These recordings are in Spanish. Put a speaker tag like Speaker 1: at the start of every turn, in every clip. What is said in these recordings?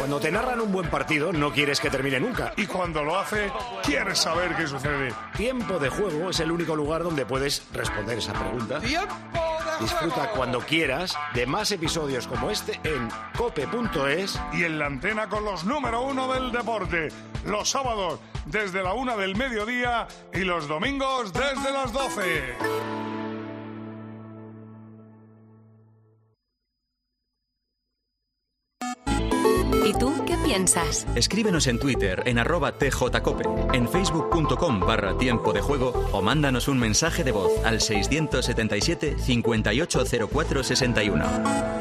Speaker 1: Cuando te narran un buen partido, no quieres que termine nunca.
Speaker 2: Y cuando lo hace, quieres saber qué sucede.
Speaker 1: Tiempo de Juego es el único lugar donde puedes responder esa pregunta. Disfruta cuando quieras de más episodios como este en cope.es
Speaker 2: y en la antena con los número 1 del deporte. Los sábados desde la 1 del mediodía y los domingos desde las 12.
Speaker 3: ¿Y tú qué piensas?
Speaker 4: Escríbenos en Twitter en @tjcope, en facebook.com/tiempo de juego o mándanos un mensaje de voz al 677 580461.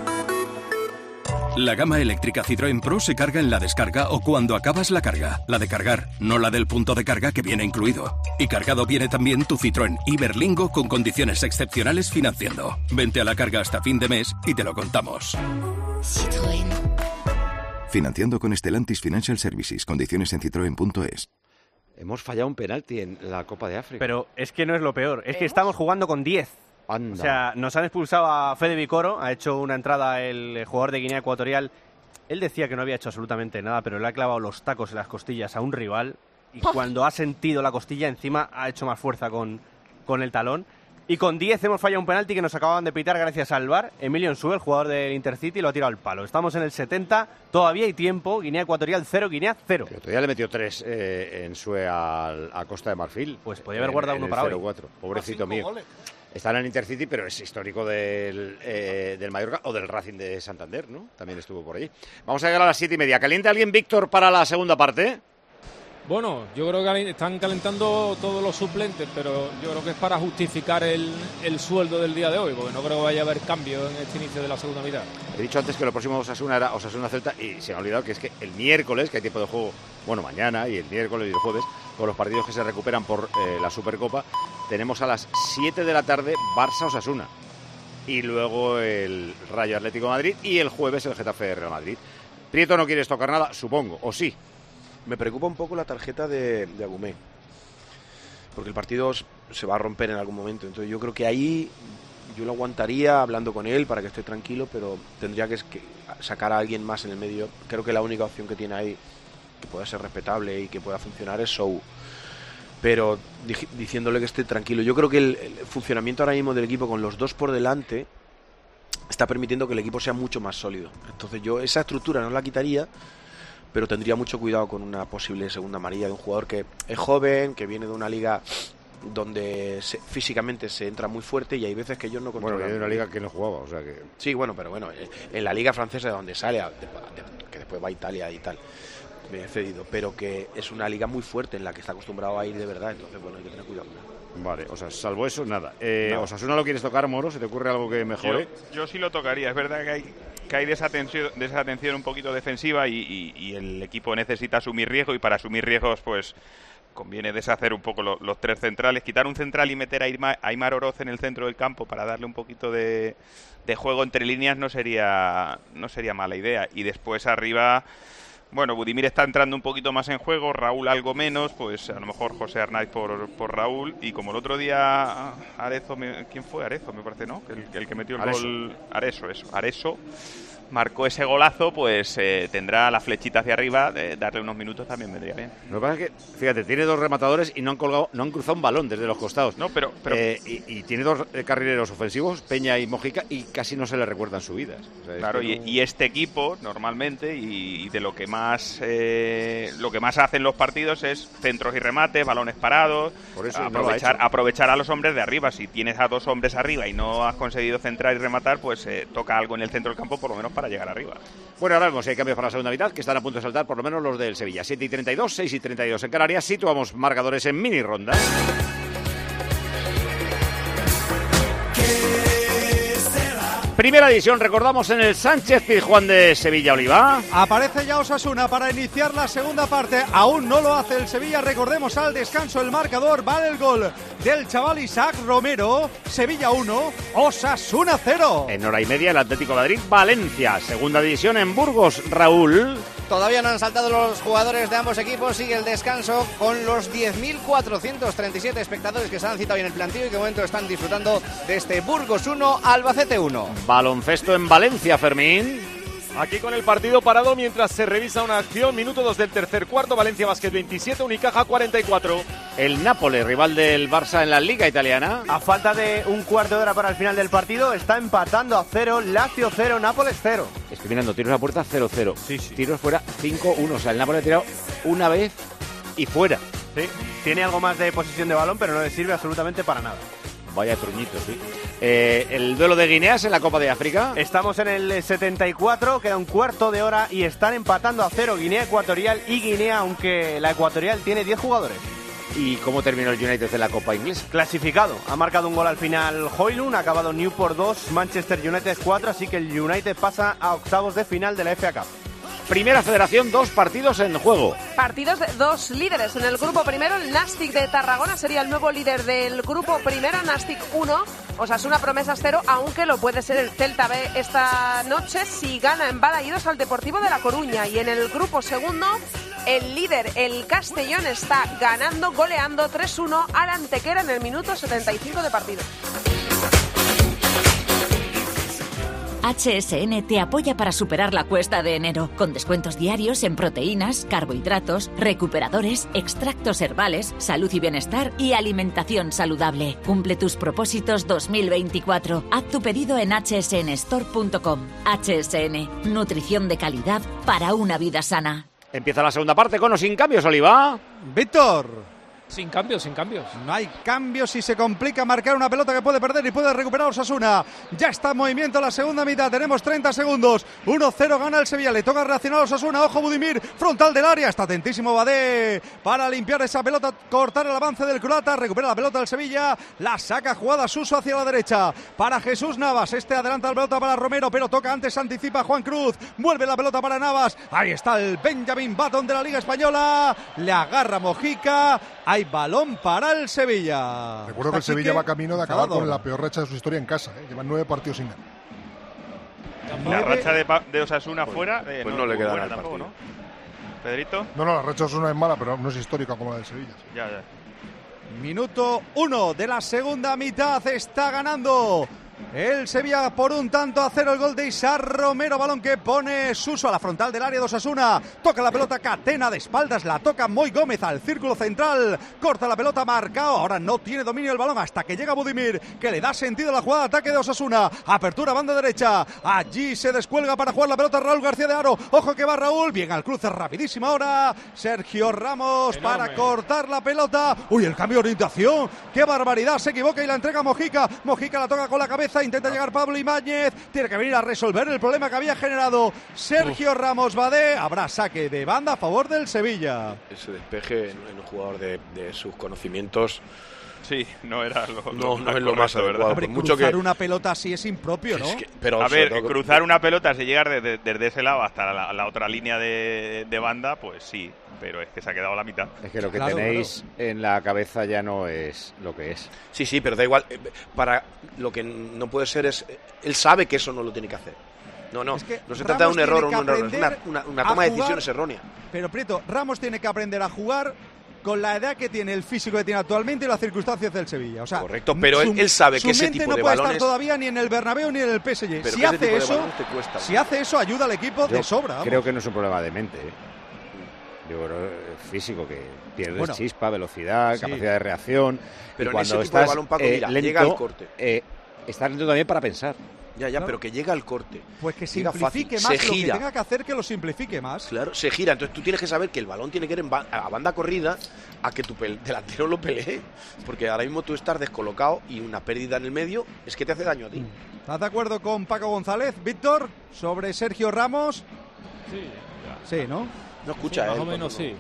Speaker 5: La gama eléctrica Citroën Pro se carga en la descarga o cuando acabas la carga. La de cargar, no la del punto de carga que viene incluido. Y cargado viene también tu Citroën Iberlingo con condiciones excepcionales financiando. Vente a la carga hasta fin de mes y te lo contamos.
Speaker 3: Citroën.
Speaker 6: Financiando con Stellantis Financial Services. Condiciones en citroen.es.
Speaker 7: Hemos fallado un penalti en la Copa de África.
Speaker 8: Pero es que no es lo peor. Es que estamos jugando con 10.
Speaker 7: Anda.
Speaker 8: O sea, nos han expulsado a Fede Vicoro. Ha hecho una entrada el jugador de Guinea Ecuatorial. Él decía que no había hecho absolutamente nada, pero le ha clavado los tacos en las costillas a un rival. Y cuando ha sentido la costilla, encima ha hecho más fuerza con el talón. Y con 10 hemos fallado un penalti que nos acababan de pitar gracias al VAR. Emilio Nsue, el jugador del Intercity, lo ha tirado al palo. Estamos en el 70, todavía hay tiempo. Guinea Ecuatorial 0, Guinea 0.
Speaker 7: Pero todavía le metió 3 Nsue a Costa de Marfil.
Speaker 8: Pues podía haber guardado uno para
Speaker 7: 0-4. Pobrecito mío. Goles. Está en el Intercity, pero es histórico del Mallorca o del Racing de Santander, ¿no? También estuvo por allí. Vamos a llegar a las 7:30. ¿Calienta alguien, Víctor, para la segunda parte?
Speaker 9: Bueno, yo creo que están calentando todos los suplentes, pero yo creo que es para justificar el sueldo del día de hoy, porque no creo que vaya a haber cambio en este inicio de la segunda mitad.
Speaker 7: He dicho antes que lo próximo Osasuna era Osasuna-Celta y se me ha olvidado que es que el miércoles, que hay tiempo de juego, bueno, mañana y el miércoles y el jueves, con los partidos que se recuperan por la Supercopa, tenemos a las 7 de la tarde Barça-Osasuna y luego el Rayo Atlético de Madrid y el jueves el Getafe Real Madrid. Prieto, no quieres tocar nada, supongo, o sí.
Speaker 10: Me preocupa un poco la tarjeta de Agumé, porque el partido se va a romper en algún momento. Entonces yo creo que ahí yo lo aguantaría hablando con él para que esté tranquilo, pero tendría que sacar a alguien más en el medio. Creo que la única opción que tiene ahí, que pueda ser respetable y que pueda funcionar, es Sou. Pero diciéndole que esté tranquilo. Yo creo que el funcionamiento ahora mismo del equipo con los dos por delante está permitiendo que el equipo sea mucho más sólido. Entonces yo esa estructura no la quitaría, pero tendría mucho cuidado con una posible segunda amarilla de un jugador que es joven, que viene de una liga donde físicamente se entra muy fuerte y hay veces que ellos no controlan.
Speaker 7: Bueno, viene de una liga que no jugaba, o sea que...
Speaker 10: Sí, bueno, pero bueno, en la liga francesa de donde sale, que después va a Italia y tal, me he cedido, pero que es una liga muy fuerte en la que está acostumbrado a ir de verdad, entonces bueno, hay que tener cuidado.
Speaker 7: Vale, o sea, salvo eso, nada. No. ¿Osasuna lo quieres tocar, Moro? ¿Se te ocurre algo que mejore?
Speaker 11: Yo sí lo tocaría. Es verdad que hay desatención un poquito defensiva y el equipo necesita asumir riesgo, y para asumir riesgos pues conviene deshacer un poco los tres centrales, quitar un central y meter a Aimar Oroz en el centro del campo para darle un poquito de juego entre líneas no sería mala idea. Y después arriba... Bueno, Budimir está entrando un poquito más en juego, Raúl algo menos, pues a lo mejor José Arnaiz por Raúl, y como el otro día Arezo, ¿quién fue? Arezo, me parece, ¿no? El que metió el gol, Areso, marcó ese golazo, pues tendrá la flechita hacia arriba, darle unos minutos también vendría bien.
Speaker 7: Lo que pasa es que, fíjate, tiene dos rematadores y no han cruzado un balón desde los costados.
Speaker 11: No, pero...
Speaker 7: y tiene dos carrileros ofensivos, Peña y Mojica, y casi no se le recuerdan subidas. O sea,
Speaker 11: claro, y este equipo, normalmente, y de lo que más hacen los partidos es centros y remates, balones parados,
Speaker 7: por eso
Speaker 11: aprovechar a los hombres de arriba. Si tienes a dos hombres arriba y no has conseguido centrar y rematar, pues toca algo en el centro del campo, por lo menos para llegar arriba.
Speaker 7: Bueno, ahora vemos si hay cambios para la segunda mitad, que están a punto de saltar por lo menos los del Sevilla. 7:32, 6:32 en Canarias. Situamos marcadores en mini ronda. Primera división, recordamos, en el Sánchez Pizjuán de Sevilla Oliva.
Speaker 12: Aparece ya Osasuna para iniciar la segunda parte. Aún no lo hace el Sevilla. Recordemos al descanso el marcador. Vale el gol del chaval Isaac Romero. Sevilla 1, Osasuna 0.
Speaker 7: En hora y media el Atlético de Madrid Valencia. Segunda división en Burgos, Raúl.
Speaker 13: Todavía no han saltado los jugadores de ambos equipos. Sigue el descanso con los 10.437 espectadores que se han citado en el plantío y que de momento están disfrutando de este Burgos 1, Albacete 1.
Speaker 7: Baloncesto en Valencia, Fermín.
Speaker 14: Aquí con el partido parado mientras se revisa una acción. Minuto 2 del tercer cuarto. Valencia Basket 27, Unicaja 44.
Speaker 7: El Nápoles, rival del Barça en la Liga Italiana.
Speaker 8: A falta de un cuarto de hora para el final del partido, está empatando a 0, Lazio 0, Nápoles 0.
Speaker 7: Estoy mirando, tiros a puerta 0-0.
Speaker 8: Sí.
Speaker 7: Tiros fuera 5-1. O sea, el Nápoles ha tirado una vez y fuera.
Speaker 8: Sí, tiene algo más de posesión de balón, pero no le sirve absolutamente para nada.
Speaker 7: Vaya truñito, sí. El duelo de Guineas en la Copa de África.
Speaker 8: Estamos en el 74, queda un cuarto de hora y están empatando a 0 Guinea Ecuatorial y Guinea, aunque la Ecuatorial tiene 10 jugadores.
Speaker 7: ¿Y cómo terminó el United en la Copa Inglesa?
Speaker 8: Clasificado. Ha marcado un gol al final Højlund, ha acabado Newport 2, Manchester United 4, así que el United pasa a octavos de final de la FA Cup.
Speaker 7: Primera Federación, 2 partidos en juego.
Speaker 15: Partidos de 2 líderes. En el grupo primero, el Nastic de Tarragona sería el nuevo líder del grupo primero, Nastic 1, Osasuna Promesas 0, aunque lo puede ser el Celta B esta noche si gana en Balaídos al Deportivo de La Coruña. Y en el grupo segundo, el líder, el Castellón, está ganando, goleando 3-1 al Antequera en el minuto 75 de partido.
Speaker 16: HSN te apoya para superar la cuesta de enero, con descuentos diarios en proteínas, carbohidratos, recuperadores, extractos herbales, salud y bienestar y alimentación saludable. Cumple tus propósitos 2024. Haz tu pedido en hsnstore.com. HSN, nutrición de calidad para una vida sana.
Speaker 7: Empieza la segunda parte con o sin cambios, Oliva.
Speaker 12: Víctor.
Speaker 9: Sin cambios.
Speaker 12: No hay cambios y se complica marcar una pelota que puede perder y puede recuperar Osasuna. Ya está en movimiento la segunda mitad. Tenemos 30 segundos. 1-0 gana el Sevilla. Le toca reaccionar a Osasuna. Ojo Budimir, frontal del área. Está atentísimo Badé para limpiar esa pelota, cortar el avance del croata. Recupera la pelota del Sevilla. La saca jugada Suso hacia la derecha. Para Jesús Navas. Adelanta la pelota para Romero, pero toca antes, anticipa Juan Cruz. Vuelve la pelota para Navas. Ahí está el Benjamin Button de la Liga Española. Le agarra Mojica. Hay balón para el Sevilla.
Speaker 17: Recuerdo que el Sevilla va camino de acabar con la peor racha de su historia en casa. Llevan 9 partidos sin ganar.
Speaker 11: La racha de Osasuna fuera.
Speaker 10: Pues no le queda nada
Speaker 11: tampoco, ¿no? ¿Pedrito?
Speaker 17: No, la racha de Osasuna es mala, pero no es histórica como la del Sevilla. Sí.
Speaker 11: Ya.
Speaker 12: Minuto 1 de la segunda mitad. Está ganando el Sevilla por 1-0, el gol de Isaac Romero, balón que pone Suso a la frontal del área de Osasuna, toca la pelota Catena de espaldas, la toca Moy Gómez al círculo central, corta la pelota Marcao, ahora no tiene dominio el balón hasta que llega Budimir, que le da sentido a la jugada de ataque de Osasuna, apertura banda derecha, allí se descuelga para jugar la pelota Raúl García de Haro, ojo que va Raúl, bien al cruce, rapidísima ahora, Sergio Ramos para cortar la pelota, uy, el cambio de orientación, qué barbaridad, se equivoca y la entrega Mojica la toca con la cabeza, intenta llegar Pablo Ibáñez, tiene que venir a resolver el problema que había generado Sergio Ramos Badé, habrá saque de banda a favor del Sevilla.
Speaker 10: Ese despeje en un jugador de sus conocimientos.
Speaker 11: Sí, no era lo
Speaker 10: no es lo más adecuado.
Speaker 12: Hombre, cruzar una pelota así es impropio, ¿no?
Speaker 10: Pero
Speaker 11: a ver, cruzar una pelota, si llegar desde ese lado hasta la otra línea de banda, pues sí, pero es que se ha quedado a la mitad.
Speaker 7: Es que lo que tenéis en la cabeza ya no es lo que es.
Speaker 10: Sí, pero da igual. Para lo que no puede ser es... Él sabe que eso no lo tiene que hacer. No, es que no se trata de un error, es una toma de decisiones errónea.
Speaker 12: Pero Prieto, Ramos tiene que aprender a jugar con la edad que tiene, el físico que tiene actualmente y las circunstancias del Sevilla. O sea,
Speaker 10: correcto, pero él sabe que ese tipo de balones...
Speaker 12: no puede estar todavía ni en el Bernabéu ni en el PSG. Si hace eso, ayuda al equipo de sobra. Vamos.
Speaker 7: Creo que no es un problema de mente. Yo creo físico, que pierdes chispa, velocidad, capacidad de reacción.
Speaker 10: Pero
Speaker 7: y cuando
Speaker 10: en ese tipo de balón, Paco,
Speaker 7: lento,
Speaker 10: llega al corte.
Speaker 7: Estás lento también para pensar.
Speaker 10: Ya, pero que llega al corte.
Speaker 12: Pues que simplifique más, lo que tenga que hacer, que lo simplifique más.
Speaker 10: Claro, se gira. Entonces tú tienes que saber que el balón tiene que ir a banda corrida, a que tu delantero lo pelee. Porque ahora mismo tú estás descolocado y una pérdida en el medio es que te hace daño a ti.
Speaker 12: ¿Estás de acuerdo con Paco González, Víctor, sobre Sergio Ramos? Sí, ¿no?
Speaker 10: No escucha,
Speaker 9: más o menos sí.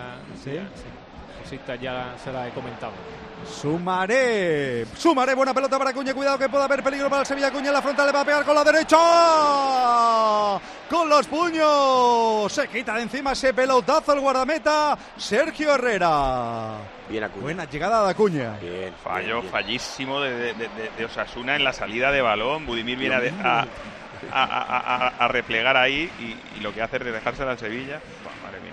Speaker 9: Cosita ya se la he comentado.
Speaker 12: Sumaré, buena pelota para Acuña, cuidado que puede haber peligro para el Sevilla. Acuña en la frontal, le va a pegar con la derecha, con los puños, se quita de encima ese pelotazo el guardameta Sergio Herrera.
Speaker 10: Bien Acuña.
Speaker 12: Buena llegada de Acuña.
Speaker 10: Bien,
Speaker 11: fallísimo de Osasuna en la salida de balón. Budimir viene a replegar ahí y lo que hace es dejársela al Sevilla. Madre mía.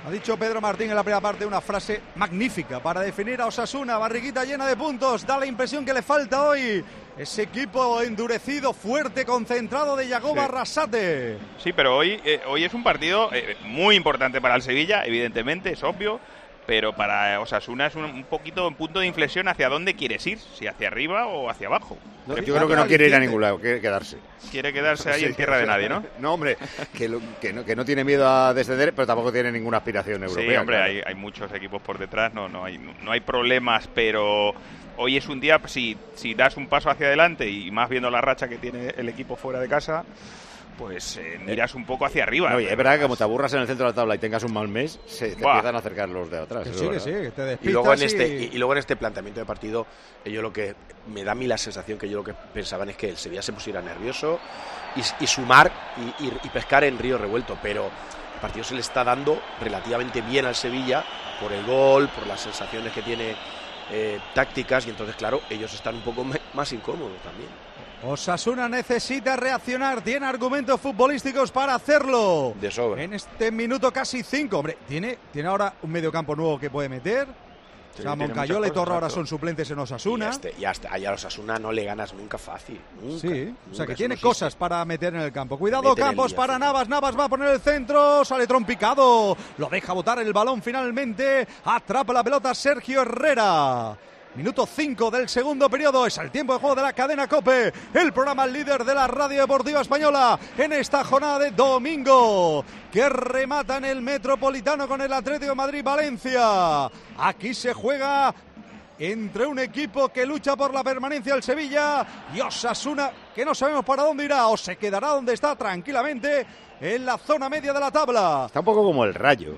Speaker 12: Ha dicho Pedro Martín en la primera parte una frase magnífica para definir a Osasuna. Barriguita llena de puntos. Da la impresión que le falta hoy ese equipo endurecido, fuerte, concentrado de Yagoba Arrasate.
Speaker 11: Sí, pero hoy es un partido muy importante para el Sevilla, evidentemente, es obvio. Pero para Osasuna es un poquito un punto de inflexión hacia dónde quieres ir, si hacia arriba o hacia abajo.
Speaker 7: No, yo creo que no quiere ir a ningún lado, quiere quedarse.
Speaker 11: Quiere quedarse ahí en tierra de nadie, ¿no?
Speaker 7: No, hombre, que no tiene miedo a descender, pero tampoco tiene ninguna aspiración europea.
Speaker 11: Sí, hombre,
Speaker 7: claro.
Speaker 11: hay muchos equipos por detrás, no hay problemas, pero hoy es un día, si das un paso hacia adelante y más viendo la racha que tiene el equipo fuera de casa, pues miras un poco hacia arriba.
Speaker 7: No, y es verdad que como te aburras en el centro de la tabla y tengas un mal mes, te empiezan a acercar los de atrás.
Speaker 12: Que sí, que te despistas.
Speaker 10: Y luego en este planteamiento de partido, yo lo que me da a mí la sensación que yo lo que pensaban es que el Sevilla se pusiera nervioso y sumar y pescar en río revuelto, pero el partido se le está dando relativamente bien al Sevilla por el gol, por las sensaciones que tiene tácticas, y entonces claro, ellos están un poco más incómodos también.
Speaker 12: Osasuna necesita reaccionar, tiene argumentos futbolísticos para hacerlo.
Speaker 10: De sobra.
Speaker 12: En este minuto casi 5, hombre, tiene ahora un mediocampo nuevo que puede meter.
Speaker 10: Sí,
Speaker 12: o sea, Moncayola y Torra ahora son suplentes en Osasuna.
Speaker 10: Y a Osasuna no le ganas nunca fácil. Nunca,
Speaker 12: sí, o sea que
Speaker 10: nunca,
Speaker 12: tiene
Speaker 10: eso no
Speaker 12: cosas para meter en el campo. Cuidado, Campos para Navas. Navas va a poner el centro. Sale trompicado. Lo deja botar el balón finalmente. Atrapa la pelota Sergio Herrera. Minuto 5 del segundo periodo, es el tiempo de juego de la cadena COPE, el programa líder de la radio deportiva española en esta jornada de domingo, que remata en el Metropolitano con el Atlético de Madrid-Valencia. Aquí se juega entre un equipo que lucha por la permanencia, el Sevilla, y Osasuna, que no sabemos para dónde irá, o se quedará donde está tranquilamente en la zona media de la tabla.
Speaker 7: Está un poco como el Rayo,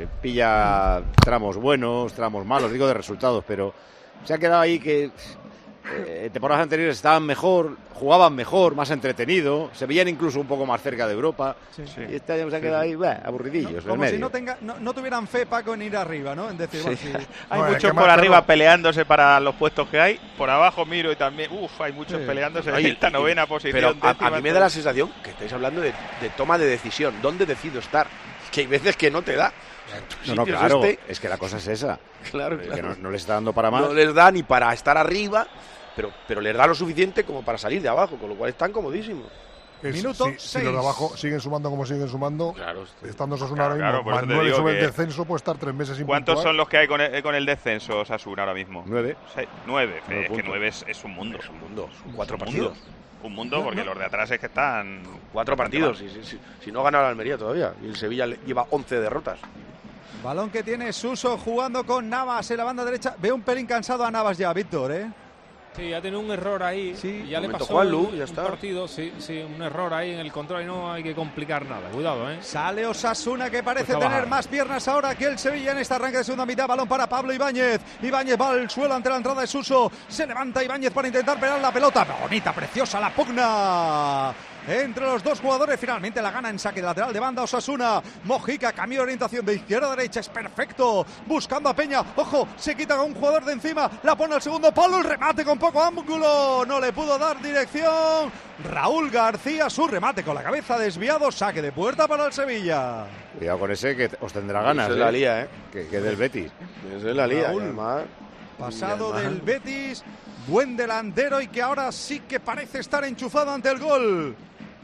Speaker 7: pilla tramos buenos, tramos malos, digo de resultados, pero se ha quedado ahí que temporadas anteriores estaban mejor, jugaban mejor, más entretenido, se veían incluso un poco más cerca de Europa. Sí. Y este año se ha quedado ahí aburridillos.
Speaker 12: Como si no tuvieran fe, Paco, en ir arriba, ¿no? En decir, bueno,
Speaker 11: hay muchos por arriba peleándose para los puestos que hay, por abajo miro y también, hay muchos peleándose en esta novena posición.
Speaker 10: Pero a mí me da la sensación que estáis hablando de toma de decisión, ¿dónde decido estar? Que hay veces que no te da.
Speaker 7: No, claro, es que la cosa es esa.
Speaker 10: Claro.
Speaker 7: Que no les está dando para más.
Speaker 10: No les da ni para estar arriba, pero les da lo suficiente como para salir de abajo, con lo cual están comodísimos.
Speaker 12: Minuto 6.
Speaker 17: Si los de abajo siguen sumando como siguen sumando,
Speaker 10: claro,
Speaker 17: estando Osasuna ahora mismo, más 9 sobre el descenso, puede estar 3 meses sin
Speaker 11: ¿Cuántos
Speaker 17: puntuar?
Speaker 11: son los que hay con el descenso, Osasuna, ahora mismo?
Speaker 7: 9.
Speaker 11: 9. Es que 9 es un mundo.
Speaker 10: Es un mundo, son 4 partidos.
Speaker 11: Un mundo, porque los de atrás es que están...
Speaker 10: 4 partidos, si no gana la Almería todavía, y el Sevilla lleva 11 derrotas.
Speaker 12: Balón que tiene Suso jugando con Navas en la banda derecha. Veo un pelín cansado a Navas ya, Víctor, ¿eh?
Speaker 9: Sí, ha tenido un error ahí.
Speaker 12: Sí,
Speaker 9: ya le pasó un partido, sí, un error ahí en el control y no hay que complicar nada. Cuidado, ¿eh?
Speaker 12: Sale Osasuna, que parece tener más piernas ahora que el Sevilla en este arranque de segunda mitad. Balón para Pablo Ibáñez. Ibáñez va al suelo ante la entrada de Suso. Se levanta Ibáñez para intentar pegar la pelota. Bonita, preciosa la pugna entre los dos jugadores. Finalmente la gana en saque de lateral de banda Osasuna. Mojica, cambio de orientación de izquierda a derecha, es perfecto, buscando a Peña. Ojo, se quita a un jugador de encima, la pone al segundo palo, el remate con poco ángulo, no le pudo dar dirección Raúl García, su remate con la cabeza desviado, saque de puerta para el Sevilla.
Speaker 7: Cuidado con ese que os tendrá ganas.
Speaker 10: Esa es la lía,
Speaker 7: que del Betis.
Speaker 10: Esa es la lía,
Speaker 12: Raúl,
Speaker 10: además,
Speaker 12: pasado del Betis, buen delantero y que ahora sí que parece estar enchufado ante el gol.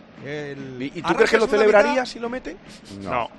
Speaker 10: ¿Y tú crees que lo celebraría si lo mete?
Speaker 11: No.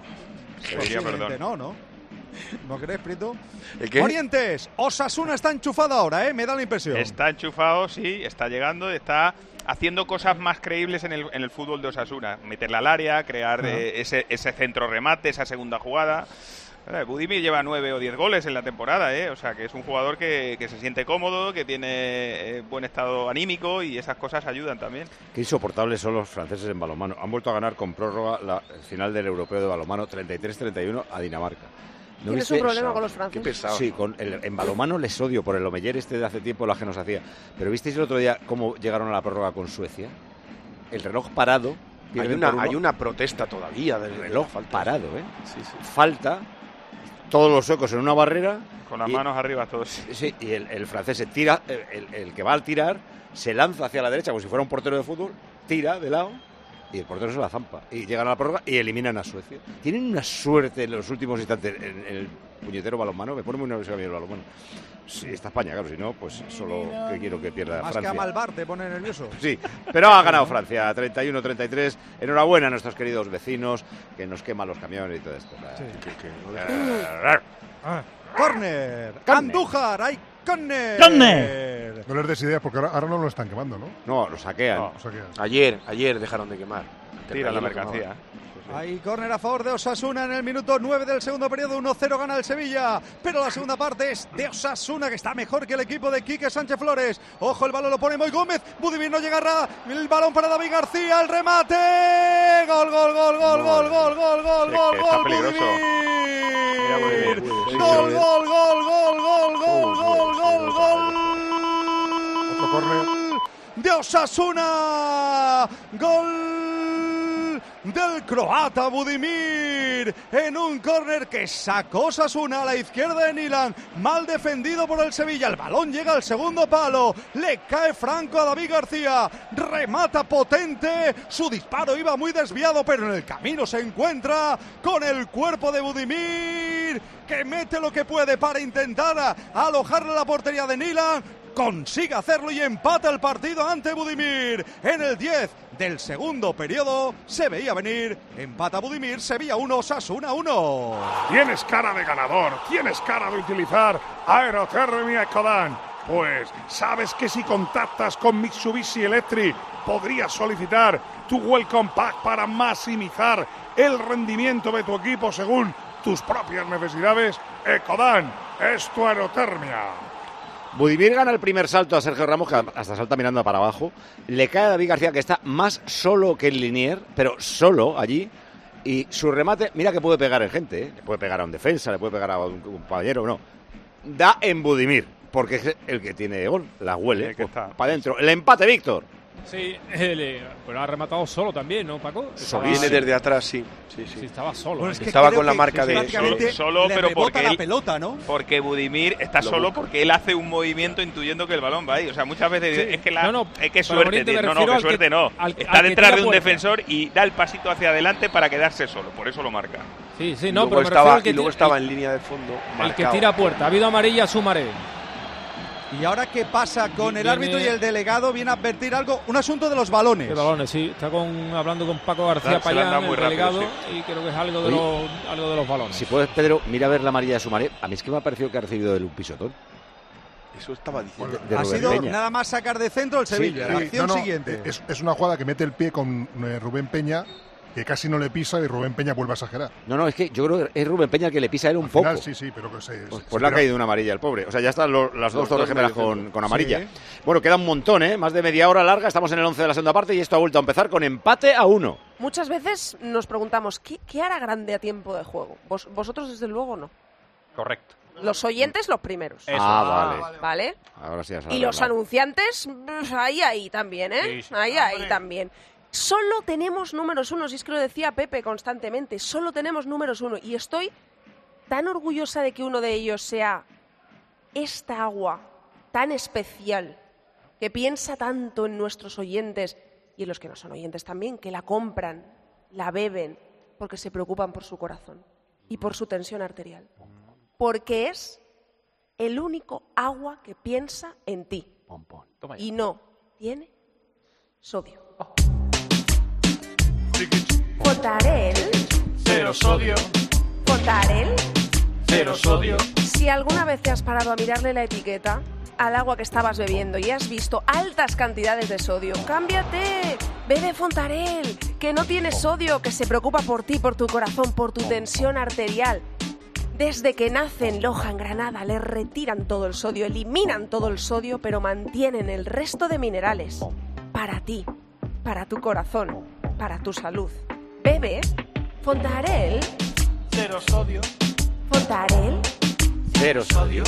Speaker 12: ¿No crees, Prieto?
Speaker 10: ¿El qué?
Speaker 12: Orientes, Osasuna está enchufado ahora, me da la impresión.
Speaker 11: Está enchufado, sí, está llegando, está haciendo cosas más creíbles en el fútbol de Osasuna. Meterla al área, crear ese centro remate, esa segunda jugada. Budimir lleva 9 o 10 goles en la temporada, o sea que es un jugador que se siente cómodo, que tiene buen estado anímico y esas cosas ayudan también.
Speaker 7: Qué insoportables son los franceses en balonmano. Han vuelto a ganar con prórroga el final del europeo de balonmano 33-31 a Dinamarca. ¿No
Speaker 15: ¿Tienes un problema con los franceses?
Speaker 7: Qué pesado. Sí, en balonmano les odio por el Omeyer de hace tiempo, la que nos hacía. Pero ¿visteis el otro día cómo llegaron a la prórroga con Suecia? El reloj parado.
Speaker 10: Hay una protesta todavía del
Speaker 7: reloj parado, Sí. Falta. Todos los suecos en una barrera.
Speaker 11: Con las manos arriba todos.
Speaker 7: Sí, y el francés se tira, el que va al tirar, se lanza hacia la derecha como si fuera un portero de fútbol, tira de lado y el portero se la zampa. Y llegan a la prórroga y eliminan a Suecia. Tienen una suerte en los últimos instantes en el puñetero balonmano. Me pone muy nervioso a mí el balonmano. Sí, está España, claro, si no, pues solo que quiero que pierda
Speaker 12: Más
Speaker 7: Francia.
Speaker 12: que a Malvar te pone nervioso.
Speaker 7: Sí, pero ha ganado Francia, 31-33. Enhorabuena a nuestros queridos vecinos, que nos queman los camiones y todo esto.
Speaker 12: Córner. Andújar, hay córner.
Speaker 17: No les des ideas porque ahora no lo están quemando, ¿no?
Speaker 7: No, lo saquean.
Speaker 17: No, lo saquean.
Speaker 10: Ayer dejaron de quemar.
Speaker 11: Tira la mercancía.
Speaker 12: Hay córner a favor de Osasuna en el minuto 9 del segundo periodo. 1-0 gana el Sevilla. Pero la segunda parte es de Osasuna, que está mejor que el equipo de Quique Sánchez Flores. Ojo, el balón lo pone Moy Gómez. Budimir no llegará. El balón para David García. El remate. Gol, gol, gol, gol, gol, gol, gol, gol, gol, gol.
Speaker 11: Peligroso.
Speaker 12: Budimir. Gol, gol, gol, gol, gol, gol, gol, gol, gol.
Speaker 17: Otro córner
Speaker 12: de Osasuna. Gol del croata Budimir en un córner que sacó Osasuna a la izquierda de Nilan, mal defendido por el Sevilla. El balón llega al segundo palo, le cae franco a David García, remata potente, su disparo iba muy desviado, pero en el camino se encuentra con el cuerpo de Budimir, que mete lo que puede para intentar alojarle la portería de Nilan. Consigue hacerlo y empata el partido ante Budimir. En el 10 del segundo periodo se veía venir. Empata Budimir, Sevilla 1, Osasuna 1.
Speaker 2: Tienes cara de ganador, tienes cara de utilizar Aerotermia Ecodan. Pues sabes que si contactas con Mitsubishi Electric podrías solicitar tu Welcome Pack para maximizar el rendimiento de tu equipo según tus propias necesidades. Ecodan es tu aerotermia.
Speaker 7: Budimir gana el primer salto a Sergio Ramos, que hasta salta mirando para abajo. Le cae a David García, que está más solo que el Linier, pero solo allí. Y su remate, mira que puede pegar en gente, ¿eh? Le puede pegar a un defensa, le puede pegar a un compañero, no. Da en Budimir, porque es el que tiene gol, la huele, pues, para adentro. El empate, Víctor.
Speaker 9: Sí, pero ha rematado solo también, ¿no, Paco?
Speaker 10: Viene desde atrás, sí.
Speaker 9: Estaba solo.
Speaker 12: Bueno, es que
Speaker 10: estaba con la marca de
Speaker 11: solo, pero porque
Speaker 12: la pelota, ¿no?
Speaker 11: Porque Budimir está solo porque él hace un movimiento intuyendo que el balón va ahí. O sea, muchas veces es que que suerte, que suerte no. Está detrás de un defensor y da el pasito hacia adelante para quedarse solo. Por eso lo marca.
Speaker 9: Sí,
Speaker 10: y
Speaker 9: no,
Speaker 10: luego
Speaker 9: pero
Speaker 10: luego estaba en línea de fondo.
Speaker 9: El que tira puerta. Ha habido amarilla, Sumaré.
Speaker 12: ¿Y ahora qué pasa con el árbitro y el delegado? Viene a advertir algo, un asunto de los balones.
Speaker 9: De balones, sí. Está hablando con Paco García Payán, el delegado, y creo que es algo de los balones.
Speaker 7: Si puedes, Pedro, mira a ver la amarilla de Sumaré. A mí es que me ha parecido que ha recibido un pisotón.
Speaker 10: Eso estaba diciendo.
Speaker 12: Ha sido nada más sacar de centro el Sevilla. La acción siguiente.
Speaker 17: Es una jugada que mete el pie con Rubén Peña, que casi no le pisa y Rubén Peña vuelve a exagerar.
Speaker 7: No, es que yo creo que es Rubén Peña el que le pisa a él un poco.
Speaker 17: Sí, pero que
Speaker 7: pues le ha caído una amarilla al pobre. O sea, ya están las dos torres gemelas con amarilla. Sí. Bueno, queda un montón, ¿eh? Más de media hora larga. Estamos en el 11 de la segunda parte y esto ha vuelto a empezar con empate a 1.
Speaker 15: Muchas veces nos preguntamos, ¿qué hará Grande a tiempo de juego? Vosotros, desde luego, no.
Speaker 11: Correcto.
Speaker 15: Los oyentes, los primeros.
Speaker 7: Vale. Ahora sí,
Speaker 15: y los anunciantes, ahí también, ¿eh? Sí, ahí también. Solo tenemos números 1, y es que lo decía Pepe constantemente, solo tenemos números 1 y estoy tan orgullosa de que uno de ellos sea esta agua tan especial, que piensa tanto en nuestros oyentes y en los que no son oyentes también, que la compran, la beben, porque se preocupan por su corazón y por su tensión arterial. Porque es el único agua que piensa en ti y no tiene sodio. Fontarel.
Speaker 2: Cero sodio.
Speaker 15: Fontarel.
Speaker 2: Cero sodio.
Speaker 15: Si alguna vez te has parado a mirarle la etiqueta al agua que estabas bebiendo y has visto altas cantidades de sodio, cámbiate. Bebe Fontarel, que no tiene sodio, que se preocupa por ti, por tu corazón, por tu tensión arterial. Desde que nace en Loja, en Granada, le retiran todo el sodio, eliminan todo el sodio, pero mantienen el resto de minerales. Para ti, para tu corazón, para tu salud. Bebe Fontarel.
Speaker 2: Cero sodio.
Speaker 15: Fontarel.
Speaker 7: Cero sodio.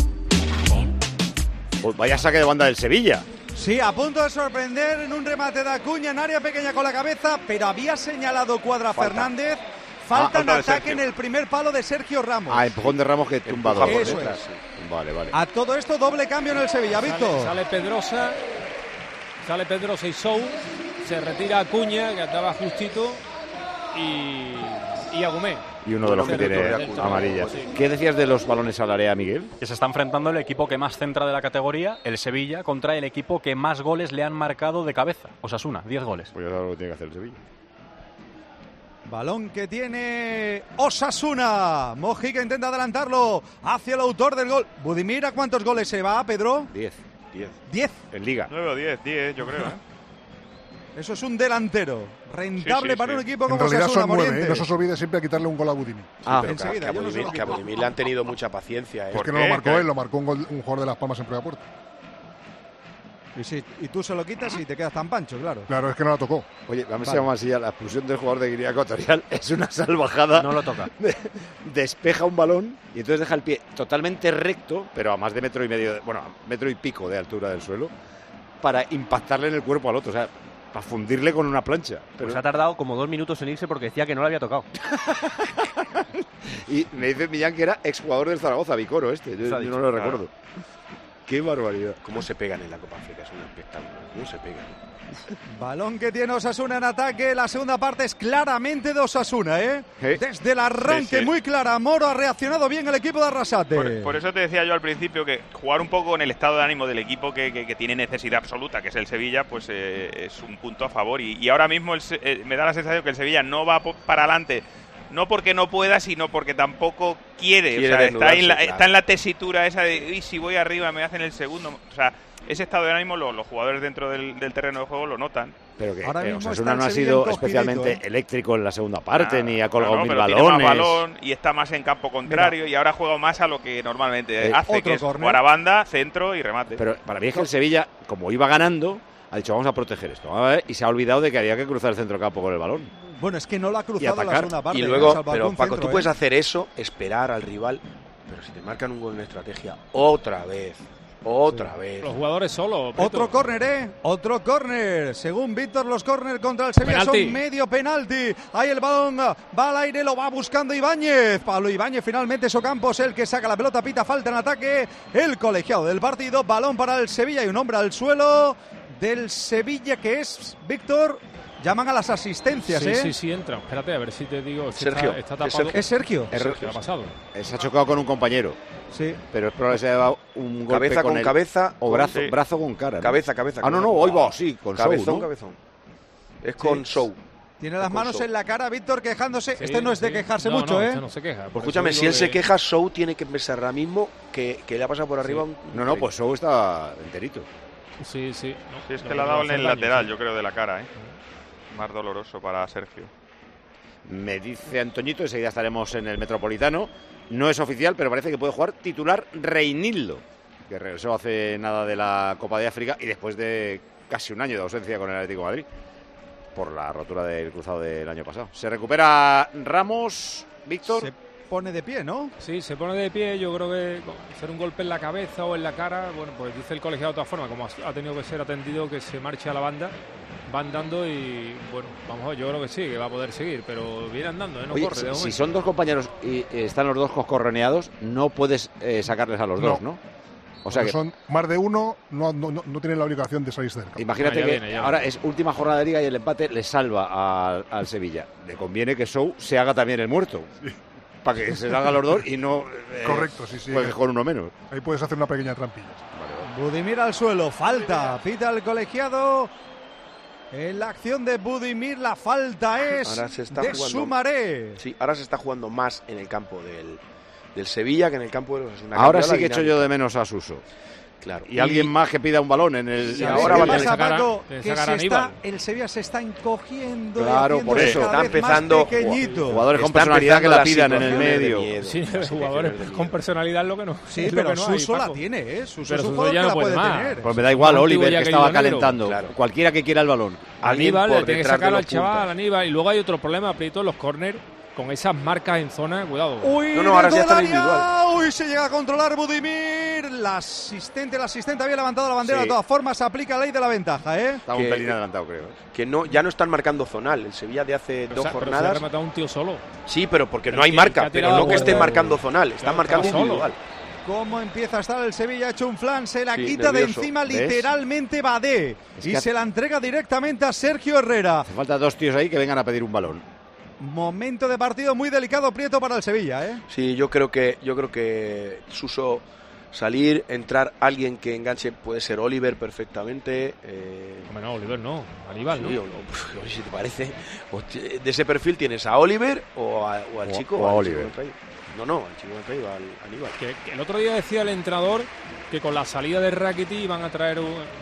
Speaker 7: Pues vaya saque de banda del Sevilla.
Speaker 12: Sí, a punto de sorprender en un remate de Acuña en área pequeña con la cabeza, pero había señalado Cuadra Fernández. Falta en ataque en el primer palo de Sergio Ramos.
Speaker 7: Empujón de Ramos que tumbado.
Speaker 12: Eso es.
Speaker 7: Vale.
Speaker 12: A todo esto, doble cambio en el Sevilla, Víctor.
Speaker 9: Sale Pedrosa y Sou. Se retira Acuña, que andaba justito, y Agumé.
Speaker 7: Y uno de los que tiene amarilla. ¿Qué decías de los balones al área, Miguel?
Speaker 18: Que se está enfrentando el equipo que más centra de la categoría, el Sevilla, contra el equipo que más goles le han marcado de cabeza, Osasuna, 10 goles.
Speaker 7: Pues ya sabes lo que tiene que hacer el Sevilla.
Speaker 12: Balón que tiene Osasuna. Mojica intenta adelantarlo hacia el autor del gol. Budimir, ¿a cuántos goles se va, Pedro?
Speaker 7: 10.
Speaker 12: 10.
Speaker 7: En Liga.
Speaker 11: 9 o 10, yo creo.
Speaker 12: Eso es un delantero. Rentable para un equipo como
Speaker 17: en realidad
Speaker 12: Osasuna,
Speaker 17: son 9,
Speaker 12: Moriente.
Speaker 17: no se os olvide siempre quitarle un gol a Budimir.
Speaker 10: Pero enseguida, que a Budimir le han tenido mucha paciencia.
Speaker 17: Es que no lo marcó él, lo marcó un jugador de Las Palmas en prueba puerta.
Speaker 12: Y tú se lo quitas y te quedas tan pancho, claro.
Speaker 17: Claro, es que no la tocó.
Speaker 7: Oye, vamos a llamar así a la expulsión del jugador de Guinea Ecuatorial. Es una salvajada.
Speaker 18: No lo toca.
Speaker 7: Despeja un balón y entonces deja el pie totalmente recto, pero a más de 1,5 metros, bueno, 1,5 metros de altura del suelo, para impactarle en el cuerpo al otro. O sea, para fundirle con una plancha. Pero
Speaker 8: Pues ha tardado como 2 minutos en irse porque decía que no le había tocado.
Speaker 7: Y me dice Millán que era exjugador del Zaragoza, Vicoro yo no lo recuerdo. Qué barbaridad.
Speaker 10: ¿Cómo se pegan en la Copa África? Es un espectáculo. ¿Cómo se pegan?
Speaker 12: Balón que tiene Osasuna en ataque. La segunda parte es claramente de Osasuna, ¿eh? Desde el arranque muy clara. Moro ha reaccionado bien el equipo de Arrasate.
Speaker 11: Por eso te decía yo al principio que jugar un poco con el estado de ánimo del equipo que tiene necesidad absoluta, que es el Sevilla, pues es un punto a favor. Y ahora mismo me da la sensación que el Sevilla no va para adelante. No porque no pueda, sino porque tampoco quiere. O sea, está en la tesitura esa de si voy arriba me hacen el segundo. O sea, ese estado de ánimo los jugadores dentro del terreno de juego lo notan.
Speaker 7: Pero que Osasuna no ha sido especialmente eléctrico en la segunda parte, ni ha colgado mil balones.
Speaker 11: Tiene más balón y está más en campo contrario. Y ahora juega más a lo que normalmente hace, que es jugar a banda, centro y remate.
Speaker 7: Pero para mí es que el Sevilla, como iba ganando, ha dicho vamos a proteger esto. Y se ha olvidado de que había que cruzar el centro del campo con el balón.
Speaker 12: Bueno, es que no lo ha cruzado en la segunda parte.
Speaker 10: Y luego, pero Paco, tú puedes hacer eso, esperar al rival, pero si te marcan un gol en estrategia, otra vez.
Speaker 9: Los jugadores solo.
Speaker 12: Otro córner, Otro córner. Según Víctor, los córner contra el Sevilla son medio penalti. Ahí el balón va al aire, lo va buscando Ibáñez. Pablo Ibáñez, finalmente Socampos, el que saca la pelota, pita falta en ataque. El colegiado del partido, balón para el Sevilla y un hombre al suelo del Sevilla que es Víctor. Llaman a las asistencias,
Speaker 9: Sí, entra. Espérate, a ver si te digo.
Speaker 10: Sergio.
Speaker 9: Está tapado.
Speaker 12: ¿Es Sergio?
Speaker 9: ¿Qué ha pasado?
Speaker 7: Se ha chocado con un compañero.
Speaker 12: Sí.
Speaker 7: Pero es probable que se haya dado un golpe
Speaker 10: cabeza con cabeza.
Speaker 7: O brazo con cara. ¿no?
Speaker 10: Cabeza.
Speaker 7: No, hoy va, sí, con
Speaker 10: cabezón,
Speaker 7: Sou, ¿no?
Speaker 10: cabezón. Es con Sou.
Speaker 12: Tiene las manos en la cara, Víctor, quejándose. Este no es de quejarse mucho,
Speaker 9: Este no se queja.
Speaker 10: Pues escúchame, si él se queja, Sou tiene que pensar ahora mismo que le ha pasado por arriba un...
Speaker 7: No, pues Sou está enterito.
Speaker 9: Sí.
Speaker 11: No, sí, es que le ha dado en el lateral, yo creo, de la cara, Más doloroso para Sergio.
Speaker 7: Me dice Antoñito, enseguida estaremos en el Metropolitano. No es oficial, pero parece que puede jugar titular Reinildo, que regresó hace nada de la Copa de África y después de casi un año de ausencia con el Atlético de Madrid por la rotura del cruzado del año pasado. Se recupera Ramos, Víctor.
Speaker 12: Se pone de pie, ¿no?
Speaker 9: Sí, se pone de pie. Yo creo que hacer un golpe en la cabeza o en la cara, bueno, pues dice el colegiado de todas formas, como ha tenido que ser atendido, que se marche a la banda. Va andando y, bueno, vamos a ver, yo creo que sí, que va a poder seguir, pero viene andando, no
Speaker 7: Oye,
Speaker 9: corre.
Speaker 7: Si son dos compañeros y están los dos coscorroneados, no puedes sacarles a los dos, ¿no? O sea que
Speaker 17: son más de uno, no tienen la obligación de salirse del campo.
Speaker 7: Imagínate que ahora es última jornada de Liga y el empate le salva al Sevilla. Le conviene que Sou se haga también el muerto. Sí. Para que se haga los dos y no
Speaker 17: correcto, sí.
Speaker 7: Pues con uno menos.
Speaker 17: Ahí puedes hacer una pequeña trampilla.
Speaker 12: Budimir al suelo, falta, pita el colegiado. En la acción de Budimir la falta es de Sumaré.
Speaker 10: Sí, ahora se está jugando más en el campo del Sevilla que en el campo de los Osasuna.
Speaker 7: Ahora sí que echo yo de menos a Suso.
Speaker 10: Claro.
Speaker 7: Y alguien más que pida un balón en el...
Speaker 12: Y ahora va a tener Paco, que el Sevilla se está encogiendo.
Speaker 7: Claro, por eso.
Speaker 10: Está empezando
Speaker 7: jugadores con personalidad que la pidan en el medio.
Speaker 9: Sí, jugadores con personalidad es lo que no.
Speaker 12: Sí, pero Suso la tiene, Suso es un
Speaker 9: jugador
Speaker 12: que
Speaker 9: no
Speaker 12: la
Speaker 9: puede
Speaker 12: tener.
Speaker 7: Pues me da igual, Oliver, que estaba calentando. Cualquiera que quiera el balón.
Speaker 9: Aníbal, tiene que sacar al chaval, Aníbal. Y luego hay otro problema, Prieto, los córner. Con esas marcas en zona, cuidado.
Speaker 12: Uy, ahora sí está individual. Uy, se llega a controlar Budimir. El asistente había levantado la bandera. De todas formas, aplica la ley de la ventaja,
Speaker 7: Está un pelín adelantado, creo.
Speaker 10: Que ya no están marcando zonal. El Sevilla de hace 2 jornadas.
Speaker 9: Se ha rematado un tío solo.
Speaker 10: Sí, pero porque no hay marca. Pero no que esté marcando zonal. Están marcando individual.
Speaker 12: cómo empieza a estar el Sevilla. Ha hecho un flan, se la
Speaker 10: Sí,
Speaker 12: quita
Speaker 10: nervioso.
Speaker 12: de encima
Speaker 7: ¿Ves?
Speaker 12: literalmente Badé.
Speaker 7: Es
Speaker 12: Y
Speaker 7: que
Speaker 12: se la entrega directamente a Sergio Herrera.
Speaker 7: Hace falta 2 tíos ahí que vengan a pedir un balón.
Speaker 12: Momento de partido muy delicado, Prieto, para el Sevilla, ¿eh?
Speaker 10: Sí, yo creo que Suso salir, entrar alguien que enganche, puede ser Oliver perfectamente.
Speaker 9: Hombre, no, Oliver no, Aníbal,
Speaker 10: Sí,
Speaker 9: ¿no?
Speaker 10: o si te parece. De ese perfil tienes a Oliver o al chico.
Speaker 7: o a
Speaker 10: al
Speaker 7: Oliver.
Speaker 10: chico del País. No, al chico del País, al Aníbal.
Speaker 9: Que el otro día decía el entrenador que con la salida de Rakitic iban a traer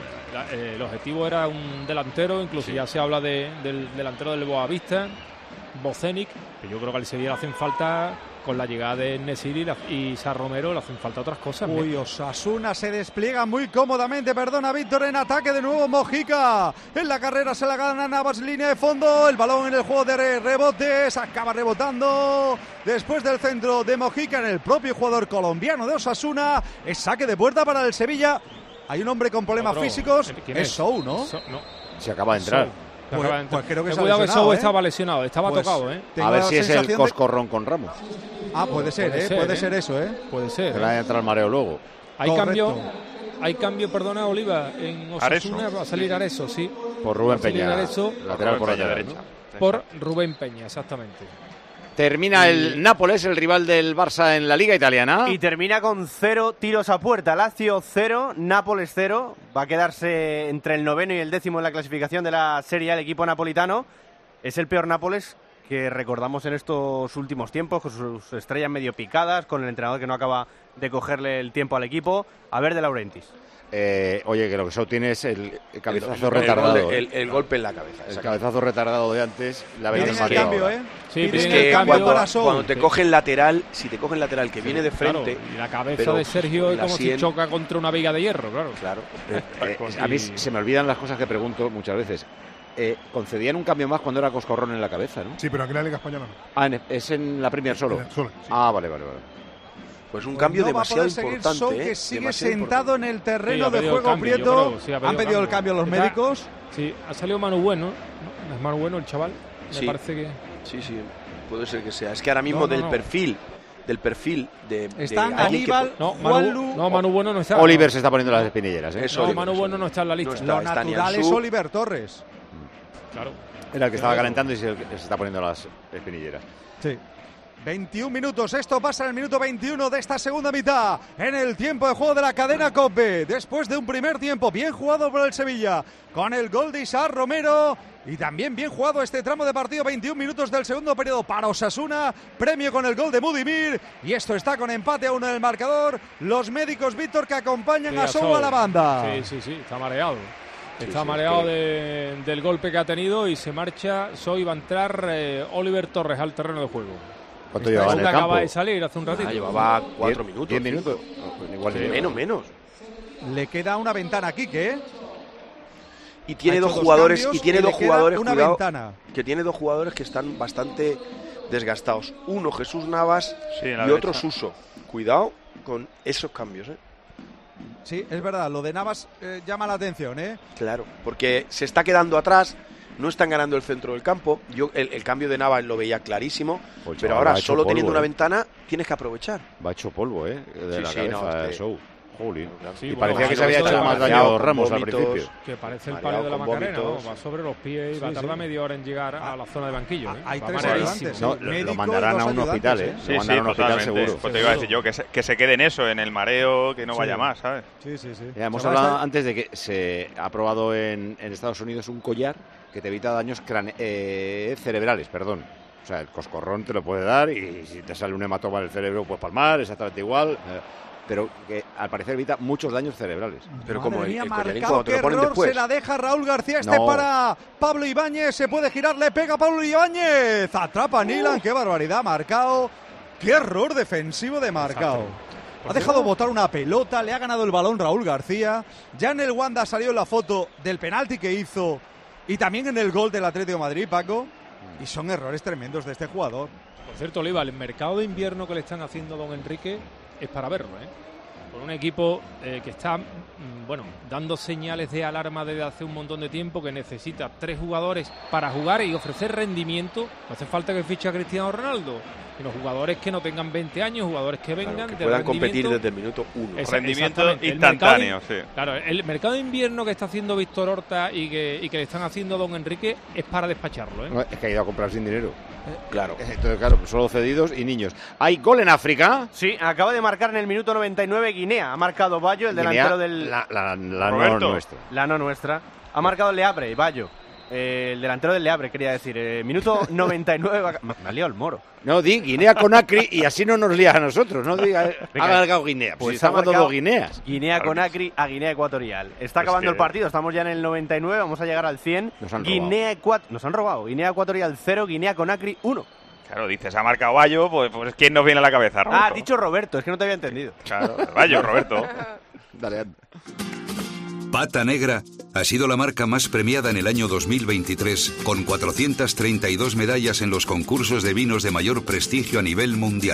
Speaker 9: el objetivo era un delantero, incluso ya se habla del delantero del Boavista, Bocenic, que yo creo que al Sevilla le hacen falta, con la llegada de Nesiri y San Romero, le hacen falta otras cosas.
Speaker 12: Uy, Osasuna se despliega muy cómodamente, perdona Víctor, en ataque de nuevo Mojica. En la carrera se la gana Navas, línea de fondo, el balón en el juego de rebotes, acaba rebotando después del centro de Mojica en el propio jugador colombiano de Osasuna. Es saque de puerta para el Sevilla. Hay un hombre con problemas físicos,
Speaker 9: ¿quién
Speaker 12: es
Speaker 9: es?
Speaker 12: Sou, ¿no?
Speaker 9: No.
Speaker 7: Se acaba de entrar.
Speaker 12: Pues creo que
Speaker 9: Ten
Speaker 12: se ha
Speaker 9: cuidado que
Speaker 12: lesionado,
Speaker 9: Sou
Speaker 12: ¿eh?
Speaker 9: estaba lesionado, estaba
Speaker 12: Pues
Speaker 9: tocado, ¿eh?
Speaker 12: tengo
Speaker 7: A ver
Speaker 12: la
Speaker 7: si es el
Speaker 12: sensación de-
Speaker 7: coscorrón con Ramos.
Speaker 12: Ah, puede ser, puede ser eso, ¿eh?
Speaker 9: Puede ser.
Speaker 7: Que le vaya a entrar el mareo luego.
Speaker 9: Hay cambio, perdona, Oliva, en Osasuna,
Speaker 7: Areso.
Speaker 9: va a salir Areso, sí.
Speaker 7: Por Rubén
Speaker 9: Va a salir
Speaker 7: Peña,
Speaker 9: Areso,
Speaker 7: lateral por
Speaker 11: Peña
Speaker 7: lateral,
Speaker 11: derecha.
Speaker 7: ¿no?
Speaker 9: por Rubén Peña, exactamente.
Speaker 7: Termina el Nápoles, el rival del Barça en la Liga Italiana.
Speaker 8: Y termina con 0 tiros a puerta. Lazio 0, Nápoles 0. Va a quedarse entre el 9º y el 10º en la clasificación de la Serie A el equipo napolitano. Es el peor Nápoles que recordamos en estos últimos tiempos, con sus estrellas medio picadas, con el entrenador que no acaba de cogerle el tiempo al equipo. A ver, De Laurentiis.
Speaker 7: Oye, que lo que Sou tiene es el cabezazo
Speaker 10: El
Speaker 7: retardado.
Speaker 10: gol el golpe en la cabeza.
Speaker 7: El cabezazo retardado de antes. La
Speaker 12: Piden el cambio, ¿eh?
Speaker 9: Sí,
Speaker 10: Es
Speaker 9: piden
Speaker 10: que
Speaker 9: el cambio
Speaker 10: cuando,
Speaker 9: para Sou.
Speaker 10: cuando te coge el lateral, si te coge el lateral que viene de
Speaker 9: Claro,
Speaker 10: frente.
Speaker 9: y la cabeza
Speaker 10: pero
Speaker 9: de Sergio es
Speaker 10: la
Speaker 9: como si
Speaker 10: sien-
Speaker 9: choca contra una viga de hierro, claro.
Speaker 10: Claro.
Speaker 7: A mí se me olvidan las cosas que pregunto muchas veces. Concedían un cambio más cuando era coscorrón en la cabeza, ¿no?
Speaker 17: Sí, pero aquí en la Liga Española no.
Speaker 7: Ah, es en la Premier solo.
Speaker 17: Solo, sí.
Speaker 7: Ah, vale.
Speaker 10: Pues un cambio
Speaker 12: no
Speaker 10: demasiado
Speaker 12: va a poder seguir
Speaker 10: importante.
Speaker 12: Sou, que sigue
Speaker 10: demasiado
Speaker 12: sentado en el terreno
Speaker 9: Sí, ha
Speaker 12: de
Speaker 9: pedido el
Speaker 12: juego,
Speaker 9: cambio, yo
Speaker 12: Prieto.
Speaker 9: creo, sí, ha
Speaker 12: Han pedido el cambio los
Speaker 9: Está-
Speaker 12: médicos.
Speaker 9: Sí, ha salido Manu Bueno, ¿no? Es Manu Bueno el chaval. Me
Speaker 10: Sí.
Speaker 9: parece que...
Speaker 10: Sí, puede ser que sea. Es que ahora mismo
Speaker 9: No,
Speaker 10: del
Speaker 9: no.
Speaker 10: perfil de
Speaker 12: Están
Speaker 10: alguien que
Speaker 12: Aníbal,
Speaker 9: No,
Speaker 12: Juanlu.
Speaker 9: Manu Bueno no está.
Speaker 7: Oliver se está poniendo las espinilleras, ¿eh?
Speaker 10: Es
Speaker 9: No,
Speaker 10: Oliver,
Speaker 9: Manu
Speaker 10: es
Speaker 9: Bueno no
Speaker 10: Oliver.
Speaker 9: está en la lista.
Speaker 10: No está.
Speaker 12: Lo
Speaker 10: está
Speaker 12: natural
Speaker 10: Nianzú.
Speaker 12: es Oliver Torres.
Speaker 9: Claro.
Speaker 7: Era el que estaba calentando y se está poniendo las espinilleras.
Speaker 12: Sí. 21 minutos, esto pasa en el minuto 21 de esta segunda mitad, en el tiempo de juego de la cadena COPE, después de un primer tiempo bien jugado por el Sevilla, con el gol de Isaac Romero, y también bien jugado este tramo de partido, 21 minutos del segundo periodo para Osasuna, premio con el gol de Mudimir, y esto está con empate a 1 en el marcador, los médicos Víctor que acompañan a Sou a la banda.
Speaker 9: Sí, está mareado. Está
Speaker 10: sí,
Speaker 9: mareado
Speaker 10: es
Speaker 9: del golpe que ha tenido y se marcha. Sou, va a entrar Oliver Torres al terreno de juego.
Speaker 7: ¿Cuánto llevaba en el
Speaker 9: Acaba
Speaker 7: campo?
Speaker 9: de salir hace un ratito.
Speaker 10: Llevaba 4 minutos.
Speaker 7: 10 minutos. Igual que
Speaker 10: Menos.
Speaker 12: Le queda una ventana aquí, ¿qué?
Speaker 10: Y tiene
Speaker 12: Ha hecho
Speaker 10: dos
Speaker 12: dos
Speaker 10: jugadores
Speaker 12: cambios
Speaker 10: y tiene
Speaker 12: y le
Speaker 10: dos
Speaker 12: queda
Speaker 10: jugadores
Speaker 12: una
Speaker 10: cuidado,
Speaker 12: ventana.
Speaker 10: que tiene dos jugadores que están bastante desgastados. Uno Jesús Navas
Speaker 11: Sí, en
Speaker 10: y
Speaker 11: la
Speaker 10: otro
Speaker 11: derecha.
Speaker 10: Suso. Cuidado con esos cambios, ¿eh?
Speaker 12: Sí, es verdad, lo de Navas llama la atención, ¿eh?
Speaker 10: Claro, porque se está quedando atrás, no están ganando el centro del campo. Yo el cambio de Navas lo veía clarísimo,
Speaker 7: Pues
Speaker 10: pero
Speaker 7: chaval,
Speaker 10: ahora
Speaker 7: ha hecho
Speaker 10: solo
Speaker 7: polvo,
Speaker 10: teniendo una
Speaker 7: ¿eh?
Speaker 10: ventana tienes que aprovechar.
Speaker 7: Va hecho polvo, ¿eh? De
Speaker 10: Sí,
Speaker 7: la
Speaker 10: sí,
Speaker 7: cabeza
Speaker 10: no,
Speaker 7: de Sou. Jolín.
Speaker 9: Sí,
Speaker 7: Y
Speaker 9: bueno,
Speaker 7: parecía que se
Speaker 9: ha
Speaker 7: había
Speaker 9: hecho
Speaker 7: hecho más
Speaker 9: demasiado
Speaker 7: daño
Speaker 10: con
Speaker 7: Ramos al
Speaker 10: vómitos.
Speaker 7: principio.
Speaker 9: Que parece el
Speaker 10: Mareado
Speaker 9: palio de la
Speaker 10: con
Speaker 9: Macarena, ¿no?
Speaker 10: vómitos.
Speaker 9: Va sobre los pies y va a
Speaker 12: Sí,
Speaker 9: tardar
Speaker 12: sí.
Speaker 9: media hora en llegar a la zona de banquillo. ¿eh?
Speaker 12: Hay
Speaker 9: Va
Speaker 12: tres
Speaker 9: mareadísimo.
Speaker 12: ayudantes,
Speaker 7: No,
Speaker 12: sí.
Speaker 7: lo
Speaker 12: Médico y
Speaker 7: mandarán
Speaker 12: dos
Speaker 7: a un hospital,
Speaker 12: ayudantes,
Speaker 7: ¿eh?
Speaker 11: Sí,
Speaker 7: Lo mandarán a un hospital
Speaker 11: totalmente.
Speaker 7: seguro.
Speaker 11: Pues te iba a decir yo que se quede en eso, en el mareo, que no
Speaker 12: Sí.
Speaker 11: vaya más, ¿sabes?
Speaker 12: Sí, sí, sí.
Speaker 7: Ya hemos
Speaker 12: Se va a
Speaker 7: hablado
Speaker 12: estar-
Speaker 7: antes de que se ha aprobado en Estados Unidos un collar que te evita daños cerebrales, perdón. O sea, el coscorrón te lo puede dar y si te sale un hematoma en el cerebro, pues palmar, exactamente igual. Pero que al parecer evita muchos daños cerebrales.
Speaker 10: Pero
Speaker 12: Madre
Speaker 10: como
Speaker 12: mía,
Speaker 10: el collarín
Speaker 12: marcado,
Speaker 10: cuando te
Speaker 12: qué
Speaker 10: lo ponen
Speaker 12: error,
Speaker 10: después.
Speaker 12: se la deja Raúl García, este
Speaker 7: No.
Speaker 12: para Pablo Ibáñez, se puede girar, le pega a Pablo Ibáñez, atrapa a Nilan, qué barbaridad, marcado, qué error defensivo de marcado. Ha dejado botar una pelota, le ha ganado el balón Raúl García, ya en el Wanda salió en la foto del penalti que hizo y también en el gol del Atlético de Madrid, Paco, y son errores tremendos de este jugador.
Speaker 9: Por cierto, Oliva, el mercado de invierno que le están haciendo a don Enrique es para verlo, ¿eh? por un equipo que está dando señales de alarma desde hace un montón de tiempo, que necesita 3 jugadores para jugar y ofrecer rendimiento. No hace falta que fiche a Cristiano Ronaldo, sino jugadores que no tengan 20 años, jugadores que vengan
Speaker 10: que puedan competir desde el minuto 1.
Speaker 11: Rendimiento instantáneo, sí.
Speaker 9: Claro, el mercado de invierno que está haciendo Víctor Horta y que le están haciendo Don Enrique es para despacharlo, ¿eh?
Speaker 7: No, es que ha ido a comprar sin dinero.
Speaker 10: Claro.
Speaker 7: Entonces, claro, solo cedidos y niños. ¿Hay gol en África?
Speaker 8: Sí, acaba de marcar en el minuto 99 Guinea. Ha marcado Bayo, el delantero del...
Speaker 7: La no nuestra.
Speaker 8: La no nuestra. Ha marcado Leabre, Bayo. El delantero del Leabre, quería decir. Minuto 99. Me ha liado el moro.
Speaker 7: No, di Guinea-Conakry y así no nos lías a nosotros. No diga, ha marcado Guinea. Pues está jugando 2 Guineas.
Speaker 8: Guinea-Conakry a Guinea Ecuatorial. Está acabando el partido, estamos ya en el 99, vamos a llegar al 100.
Speaker 7: Nos han
Speaker 8: robado. Guinea Ecuatorial 0, Guinea-Conakry 1.
Speaker 11: Claro, dices, ha marcado Bayo, pues ¿quién nos viene a la cabeza? Roberto.
Speaker 8: Ha dicho Roberto, es que no te había entendido.
Speaker 11: Claro, Bayo, Roberto.
Speaker 7: Dale.
Speaker 19: Pata Negra ha sido la marca más premiada en el año 2023, con 432 medallas en los concursos de vinos de mayor prestigio a nivel mundial.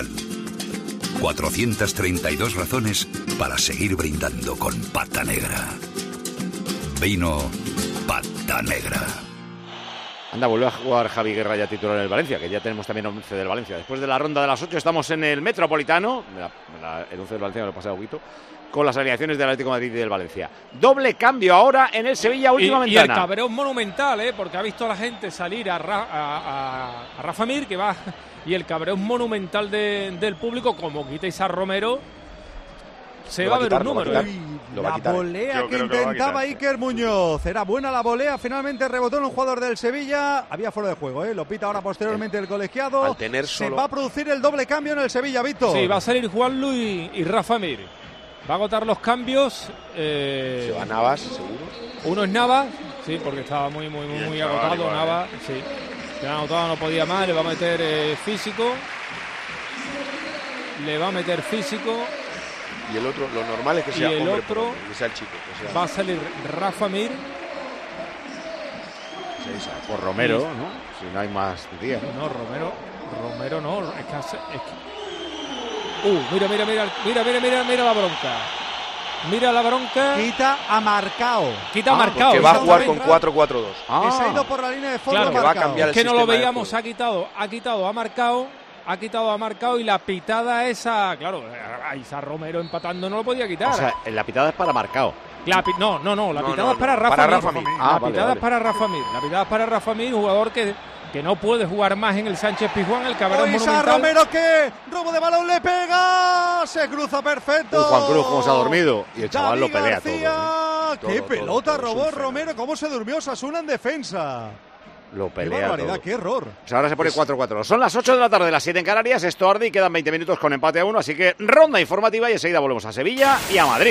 Speaker 19: 432 razones para seguir brindando con Pata Negra. Vino Pata Negra.
Speaker 7: Anda, vuelve a jugar Javi Guerra ya titular en el Valencia, que ya tenemos también 11 del Valencia. Después de la ronda de las 8 estamos en el Metropolitano, el 11 del Valencia me lo he pasado un poquito, con las alineaciones del Atlético de Madrid y del Valencia. Doble cambio ahora en el Sevilla, última ventana.
Speaker 9: Y el cabreo monumental, porque ha visto a la gente salir a Rafa Mir, que va, y el cabreo monumental del público, como quitéis a Romero, se va a ver un número.
Speaker 12: La volea que intentaba Iker Muñoz. Era buena la volea, finalmente rebotó en un jugador del Sevilla. Había fuera de juego, lo pita ahora posteriormente el colegiado.
Speaker 10: Al tener
Speaker 12: se va a producir el doble cambio en el Sevilla, Víctor.
Speaker 9: Sí, va a salir Juanlu y Rafa Mir. Va a agotar los cambios.
Speaker 10: Se va Navas, seguro.
Speaker 9: Uno es Navas, sí, porque estaba muy agotado. Navas, sí. Se ha agotado, no podía más. Le va a meter físico.
Speaker 10: Y el otro, lo normal es que sea
Speaker 9: el
Speaker 10: hombre,
Speaker 9: otro
Speaker 10: que sea el chico.
Speaker 9: Va a salir Rafa Mir.
Speaker 7: Sí, por Romero, ¿no? Si no hay más días.
Speaker 9: No, Romero no. Mira la bronca. Mira la bronca.
Speaker 12: Quita a Marcao.
Speaker 10: Que va a jugar con 4-4-2.
Speaker 12: Que se ha ido por la línea de fondo.
Speaker 9: Claro,
Speaker 10: que va a cambiar
Speaker 9: es que
Speaker 10: el
Speaker 9: no lo
Speaker 10: sistema
Speaker 9: veíamos, ha quitado a Marcao. Y la pitada esa, claro, a Isa Romero empatando no lo podía quitar.
Speaker 7: O sea, la pitada es para Marcao.
Speaker 9: La pitada es para Rafa Mir. La pitada es para Rafa Mir. La pitada es para Rafa Mir, jugador que no puede jugar más en el Sánchez Pizjuán, el cabrón monumental.
Speaker 12: Romero, que robo de balón, le pega, se cruza perfecto.
Speaker 7: Juan Cruz cómo se ha dormido y el chaval
Speaker 12: David
Speaker 7: lo pelea
Speaker 12: García,
Speaker 7: todo.
Speaker 12: Qué pelota robó Romero, cómo se durmió Osasuna en defensa.
Speaker 7: Lo pelea.
Speaker 12: Qué barbaridad,
Speaker 7: todo.
Speaker 12: qué error.
Speaker 7: Pues ahora se pone 4-4. Son las 8 de la tarde, las 7 en Canarias. Esto arde y quedan 20 minutos con empate a 1. Así que ronda informativa y enseguida volvemos a Sevilla y a Madrid.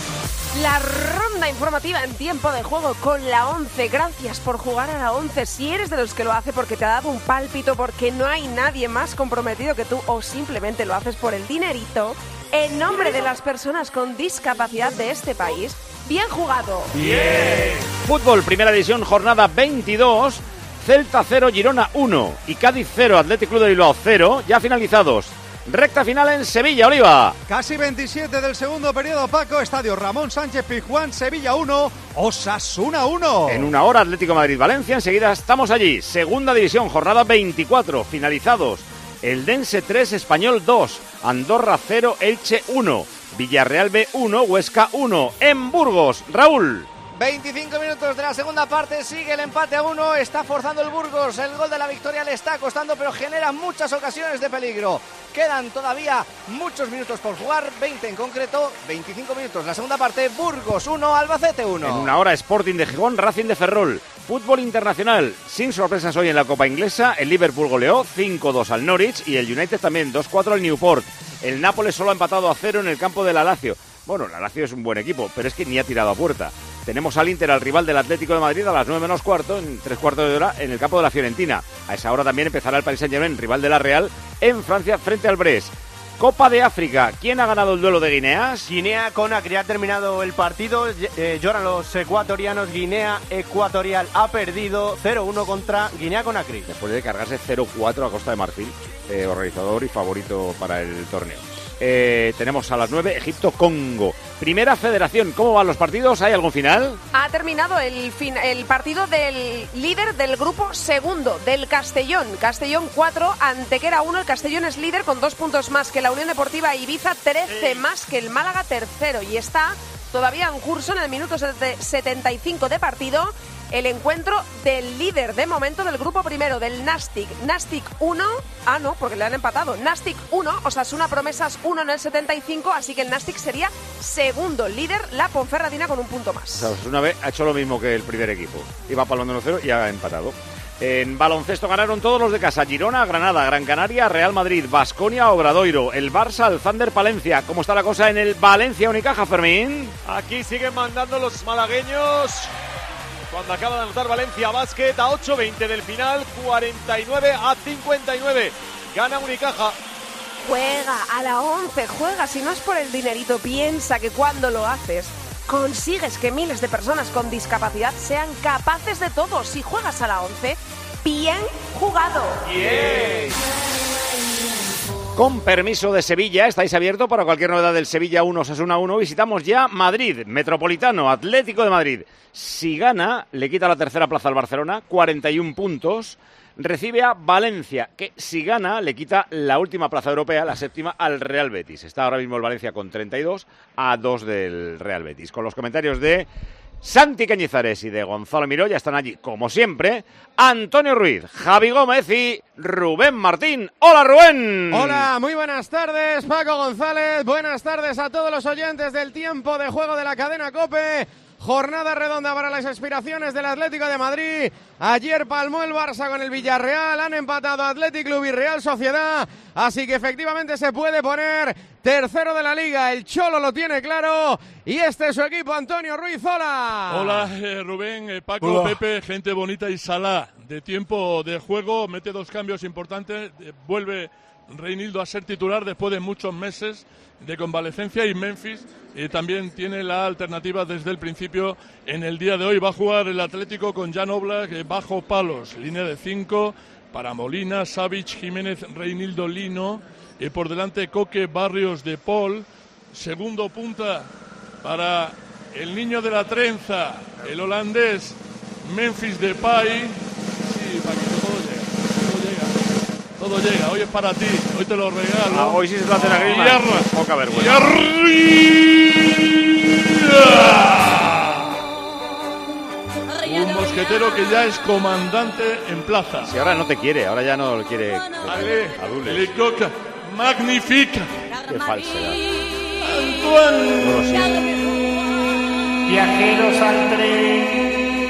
Speaker 15: La ronda informativa en tiempo de juego con la 11. Gracias por jugar a la 11. Si eres de los que lo hace porque te ha dado un pálpito, porque no hay nadie más comprometido que tú, o simplemente lo haces por el dinerito, en nombre de las personas con discapacidad de este país, bien jugado.
Speaker 7: Bien. Fútbol, primera división, jornada 22. Celta 0, Girona 1 y Cádiz 0, Athletic Club de Bilbao 0, ya finalizados. Recta final en Sevilla, Oliva.
Speaker 12: Casi 27 del segundo periodo, Paco. Estadio Ramón Sánchez Pizjuán, Sevilla 1, Osasuna 1.
Speaker 7: En una hora, Atlético Madrid-Valencia. Enseguida estamos allí. Segunda división, jornada 24, finalizados. Eldense 3, Español 2, Andorra 0, Elche 1, Villarreal B 1, Huesca 1. En Burgos, Raúl.
Speaker 13: 25 minutos de la segunda parte, sigue el empate a 1, está forzando el Burgos, el gol de la victoria le está costando, pero genera muchas ocasiones de peligro. Quedan todavía muchos minutos por jugar, 20 en concreto, 25 minutos la segunda parte, Burgos 1, Albacete 1.
Speaker 7: En una hora, Sporting de Gijón, Racing de Ferrol. Fútbol internacional, sin sorpresas hoy en la Copa Inglesa, el Liverpool goleó 5-2 al Norwich y el United también 2-4 al Newport. El Nápoles solo ha empatado a 0 en el campo de la Lazio. Bueno, la Lazio es un buen equipo, pero es que ni ha tirado a puerta. Tenemos al Inter, al rival del Atlético de Madrid, a las 9 menos cuarto, en 3/4 de hora, en el campo de la Fiorentina. A esa hora también empezará el Paris Saint-Germain, rival de la Real, en Francia, frente al Brest. Copa de África, ¿quién ha ganado el duelo de Guineas?
Speaker 8: Guinea-Conakry ha terminado el partido, lloran los ecuatorianos, Guinea Ecuatorial ha perdido 0-1 contra Guinea-Conakry.
Speaker 7: Después de cargarse 0-4 a Costa de Marfil, organizador y favorito para el torneo. tenemos a las 9 Egipto-Congo. Primera Federación, ¿cómo van los partidos? ¿Hay algún final?
Speaker 15: Ha terminado el partido del líder del grupo segundo, del Castellón. Castellón 4, Antequera 1. El Castellón es líder con 2 puntos más que la Unión Deportiva Ibiza, 13 más que el Málaga tercero. Y está todavía en curso en el minuto 75 de partido el encuentro del líder de momento del grupo primero, del Nastic. Nastic 1, no, porque le han empatado. Nastic 1, Osasuna Promesas 1 en el 75, así que el Nastic sería segundo líder, la Ponferradina con un punto más.
Speaker 7: O sea, Osasuna B ha hecho lo mismo que el primer equipo. Iba para el 1-0 y ha empatado. En baloncesto ganaron todos los de casa: Girona, Granada, Gran Canaria, Real Madrid, Baskonia, Obradoiro, el Barça, el Thunder Palencia. ¿Cómo está la cosa en el Valencia Unicaja, Fermín?
Speaker 14: Aquí siguen mandando los malagueños. Cuando acaba de anotar Valencia Basket a 8:20 del final, 49-59. Gana Unicaja.
Speaker 15: Juega a la 11, juega. Si no es por el dinerito, piensa que cuando lo haces consigues que miles de personas con discapacidad sean capaces de todo. Si juegas a la 11, bien jugado.
Speaker 7: Bien. Con permiso de Sevilla, estáis abiertos para cualquier novedad del Sevilla 1, Osasuna 1. Visitamos ya Madrid, Metropolitano, Atlético de Madrid. Si gana, le quita la tercera plaza al Barcelona, 41 puntos. Recibe a Valencia, que si gana, le quita la última plaza europea, la séptima, al Real Betis. Está ahora mismo el Valencia con 32, a 2 del Real Betis. Con los comentarios de Santi Cañizares y de Gonzalo Miró, ya están allí, como siempre, Antonio Ruiz, Javi Gómez y Rubén Martín. ¡Hola, Rubén!
Speaker 20: Hola, muy buenas tardes, Paco González. Buenas tardes a todos los oyentes del tiempo de juego de la cadena COPE. Jornada redonda para las aspiraciones del Atlético de Madrid. Ayer palmó el Barça con el Villarreal, han empatado Athletic Club y Real Sociedad, así que efectivamente se puede poner tercero de la Liga. El Cholo lo tiene claro y este es su equipo. Antonio Ruiz, hola.
Speaker 21: Hola, Rubén, Paco, hola. Pepe, gente bonita y Salah. De tiempo de juego, mete 2 cambios importantes, vuelve Reinildo a ser titular después de muchos meses de convalecencia, y Memphis también tiene la alternativa desde el principio. En el día de hoy va a jugar el Atlético con Jan Oblak bajo palos, línea de 5 para Molina, Savic, Jiménez, Reinildo, Lino, y por delante Coque, Barrios, De Paul. Segundo punta para el niño de la trenza, el holandés Memphis Depay. Sí, Paquito, todo llega, hoy es para ti, hoy te lo regalo.
Speaker 7: Hoy sí se te hace la grima. Poca vergüenza.
Speaker 21: Un mosquetero que ya es comandante en plaza.
Speaker 7: Si ahora no te quiere, ahora ya no lo quiere.
Speaker 21: Le coca, magnífica.
Speaker 7: Qué falsedad.
Speaker 21: Antoine.
Speaker 22: Viajeros al tren.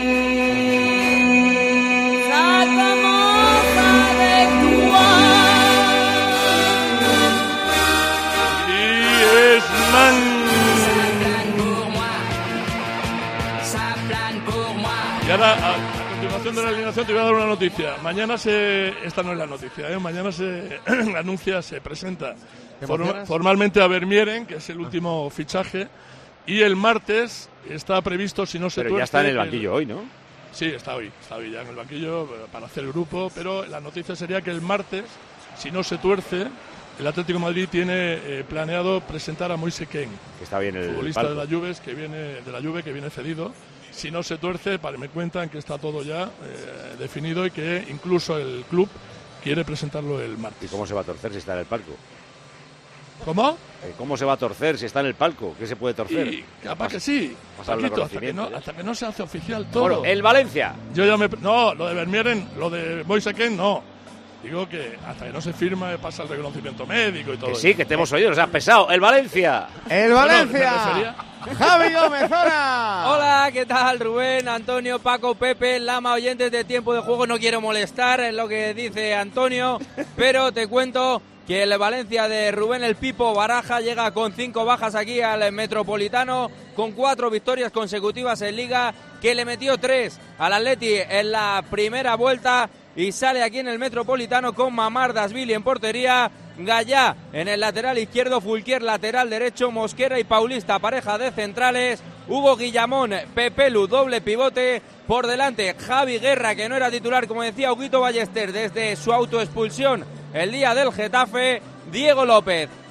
Speaker 21: Y ahora, a continuación de la alineación, te voy a dar una noticia. Mañana esta no es la noticia, mañana se anuncia, se presenta formalmente a Vermieren, que es el último fichaje, y el martes está previsto, si no se tuerce...
Speaker 7: Pero ya está en el banquillo hoy, ¿no?
Speaker 21: Sí, está hoy ya en el banquillo para hacer grupo, pero la noticia sería que el martes, si no se tuerce, el Atlético de Madrid tiene planeado presentar a Moise Kean,
Speaker 7: que está bien el
Speaker 21: futbolista
Speaker 7: palco.
Speaker 21: de la Juve que viene cedido. Si no se tuerce, me cuentan que está todo ya definido y que incluso el club quiere presentarlo el martes.
Speaker 7: ¿Y cómo se va a torcer si está en el palco?
Speaker 21: ¿Cómo?
Speaker 7: ¿Cómo se va a torcer si está en el palco? ¿Qué se puede torcer?
Speaker 21: Sí, capaz que sí. Paquito, hasta que no se hace oficial todo.
Speaker 7: Bueno, el Valencia.
Speaker 21: No, lo de Vermieren, lo de Moise Kean, no. Digo que hasta que no se firma pasa el reconocimiento médico y todo.
Speaker 7: Que sí, que te hemos oído, o sea, pesado. ¡El Valencia!
Speaker 20: ¡El Valencia! ¡Javi Gómez, hola!
Speaker 23: Hola, ¿qué tal? Rubén, Antonio, Paco, Pepe, Lama, oyentes de Tiempo de Juego. No quiero molestar en lo que dice Antonio, pero te cuento que el Valencia de Rubén el Pipo Baraja llega con 5 bajas aquí al Metropolitano, con 4 victorias consecutivas en Liga, que le metió 3 al Atleti en la primera vuelta, y sale aquí en el Metropolitano con Mamardashvili en portería, Gallá en el lateral izquierdo, Fulquier lateral derecho, Mosquera y Paulista pareja de centrales, Hugo Guillamón, Pepelu doble pivote, por delante Javi Guerra, que no era titular, como decía Huguito Ballester, desde su autoexpulsión el día del Getafe, Diego López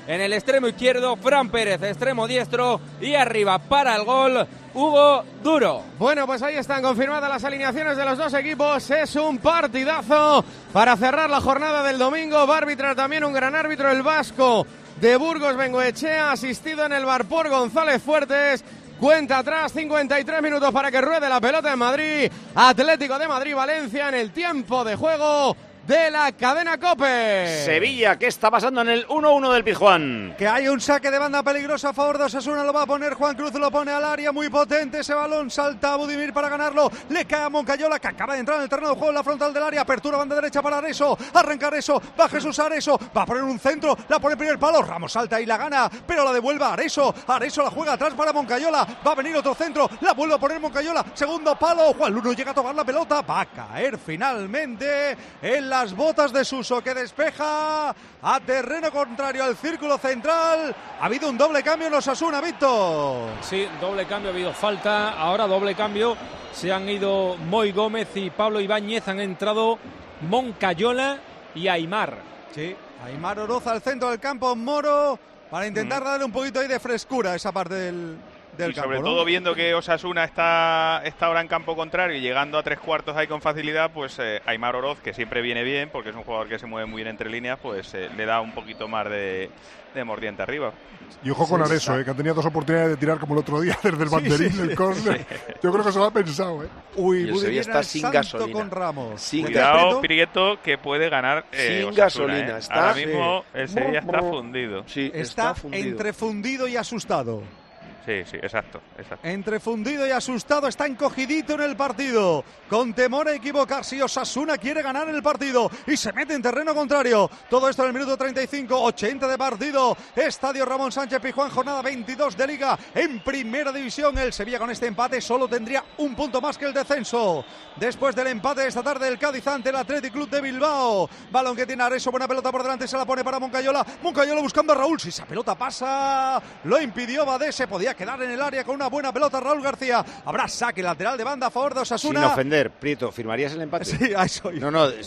Speaker 23: En el extremo izquierdo, Fran Pérez, extremo diestro. Y arriba para el gol, Hugo Duro.
Speaker 20: Bueno, pues ahí están confirmadas las alineaciones de los dos equipos. Es un partidazo para cerrar la jornada del domingo. Va a arbitrar también un gran árbitro, el vasco de Burgos, Bengoechea, asistido en el bar por González Fuertes. Cuenta atrás, 53 minutos para que ruede la pelota en Madrid. Atlético de Madrid-Valencia en el tiempo de juego de la cadena COPE.
Speaker 7: Sevilla, ¿qué está pasando en el 1-1 del Pizjuán?
Speaker 12: Que hay un saque de banda peligroso a favor de Osasuna, lo va a poner Juan Cruz, lo pone al área, muy potente ese balón, salta a Budimir para ganarlo, le cae a Moncayola, que acaba de entrar en el terreno de juego en la frontal del área, apertura banda derecha para Areso, arranca Areso, va Jesús Areso, va a poner un centro, la pone el primer palo, Ramos salta y la gana, pero la devuelve a Areso, Areso la juega atrás para Moncayola, va a venir otro centro, la vuelve a poner Moncayola, segundo palo, Juan Luno llega a tocar la pelota, va a caer finalmente en las botas de Suso, que despeja a terreno contrario al círculo central. Ha habido un doble cambio en Osasuna, Víctor.
Speaker 9: Sí, doble cambio, ha habido falta, ahora doble cambio, se han ido Moy Gómez y Pablo Ibáñez, han entrado Moncayola y Aimar.
Speaker 12: Sí, Aimar Oroz al centro del campo, Moro, para intentar darle un poquito ahí de frescura a esa parte del
Speaker 11: y
Speaker 12: campo,
Speaker 11: sobre
Speaker 12: ¿no?
Speaker 11: todo viendo que Osasuna está ahora en campo contrario y llegando a 3/4 ahí con facilidad, pues Aimar Oroz, que siempre viene bien porque es un jugador que se mueve muy bien entre líneas, pues le da un poquito más de mordiente arriba.
Speaker 2: Y ojo con Areso, que ha tenido 2 oportunidades de tirar como el otro día desde el banderín del córner. Yo creo que se lo ha pensado.
Speaker 12: Uy,
Speaker 10: y el Sevilla está sin gasolina.
Speaker 12: Con Ramos.
Speaker 10: Sin
Speaker 11: Cuidado, Prieto, que puede ganar
Speaker 10: sin
Speaker 11: Osasuna,
Speaker 10: gasolina. Está,
Speaker 11: ahora mismo el Sevilla está fundido.
Speaker 10: Sí,
Speaker 12: está
Speaker 10: fundido.
Speaker 12: Entre fundido y asustado.
Speaker 11: Sí, exacto.
Speaker 12: Entre fundido y asustado, está encogidito en el partido, con temor a equivocarse. Osasuna quiere ganar el partido y se mete en terreno contrario. Todo esto en el minuto 35, 80 de partido. Estadio Ramón Sánchez Pizjuán, jornada 22 de Liga en Primera División. El Sevilla con este empate solo tendría un punto más que el descenso. Después del empate de esta tarde, el Cádiz ante el Athletic Club de Bilbao. Balón que tiene Areso, buena pelota por delante, se la pone para Moncayola. Moncayola buscando a Raúl, si esa pelota pasa, lo impidió Badé, se podía quedar en el área con una buena pelota Raúl García. Habrá saque lateral de banda a favor de Osasuna.
Speaker 7: Sin ofender, Prieto, ¿firmarías el empate?
Speaker 12: Sí, a eso.
Speaker 7: No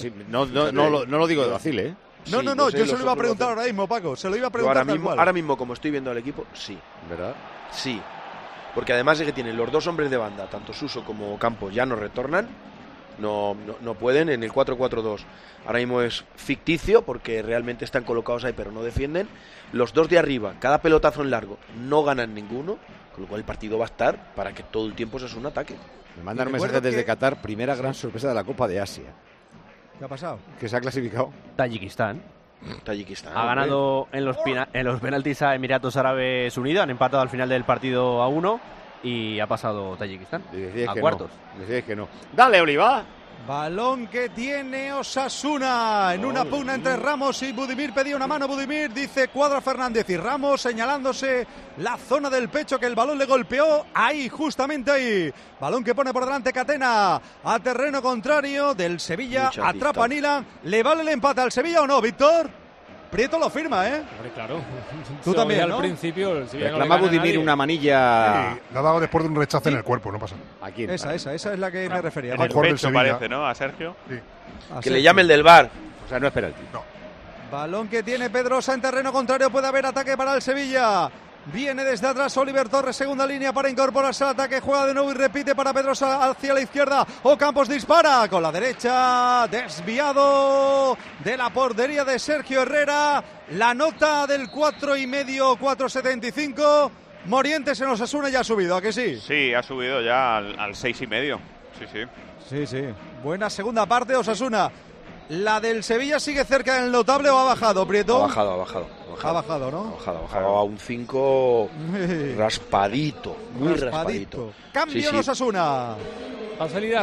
Speaker 7: lo digo de vacile, ¿eh?
Speaker 12: No, yo se lo iba a preguntar ahora mismo, Paco. Se lo iba a preguntar
Speaker 10: ahora mismo, como estoy viendo al equipo, sí.
Speaker 7: ¿Verdad?
Speaker 10: Sí. Porque además de que tienen los dos hombres de banda, tanto Suso como Campos, ya no retornan. No pueden en el 4-4-2. Ahora mismo es ficticio porque realmente están colocados ahí pero no defienden. Los dos de arriba, cada pelotazo en largo, no ganan ninguno, con lo cual el partido va a estar para que todo el tiempo sea un ataque.
Speaker 7: Me mandan un mensaje desde Qatar, primera gran sorpresa de la Copa de Asia.
Speaker 12: ¿Qué ha pasado?
Speaker 7: Que se ha clasificado.
Speaker 8: Tayikistán.
Speaker 10: Tayikistán.
Speaker 8: Ha ganado en los penaltis a Emiratos Árabes Unidos, han empatado al final del partido a 1 y ha pasado Tayikistán a cuartos.
Speaker 7: Decíais que no. Dale, Oliva.
Speaker 12: Balón que tiene Osasuna en una pugna entre Ramos y Budimir. Pedía una mano Budimir, dice Cuadra Fernández, y Ramos señalándose la zona del pecho que el balón le golpeó. Ahí, justamente ahí. Balón que pone por delante Catena a terreno contrario del Sevilla. Atrapa a Nila. ¿Le vale el empate al Sevilla o no, Víctor? Prieto lo firma, ¿eh?
Speaker 9: Hombre, claro.
Speaker 12: Tú también, ¿no?
Speaker 9: Al principio el Sevilla
Speaker 7: reclama Budimir una manilla.
Speaker 2: Sí, la ha dado después de un rechazo en el cuerpo, no pasa nada.
Speaker 7: ¿A quién?
Speaker 12: Esa es la que me refería.
Speaker 11: En el pecho parece, ¿no? A Sergio.
Speaker 2: Sí.
Speaker 10: Que le llame el del VAR.
Speaker 7: O sea, no es penalti.
Speaker 2: No.
Speaker 12: Balón que tiene Pedrosa en terreno contrario. Puede haber ataque para el Sevilla. Viene desde atrás Oliver Torres, segunda línea para incorporarse al ataque. Juega de nuevo y repite para Pedrosa hacia la izquierda. Ocampos dispara con la derecha. Desviado de la portería de Sergio Herrera. La nota del 4,5, 4,75. Morientes en Osasuna ya ha subido, ¿a que sí?
Speaker 11: Sí, ha subido ya al 6,5.
Speaker 12: Sí. Buena segunda parte, Osasuna. ¿La del Sevilla sigue cerca del notable o ha bajado, Prieto?
Speaker 10: Ha bajado, ¿no? Ha bajado a un 5 raspadito, muy raspadito.
Speaker 12: Cambio en Osasuna.
Speaker 9: Va a salir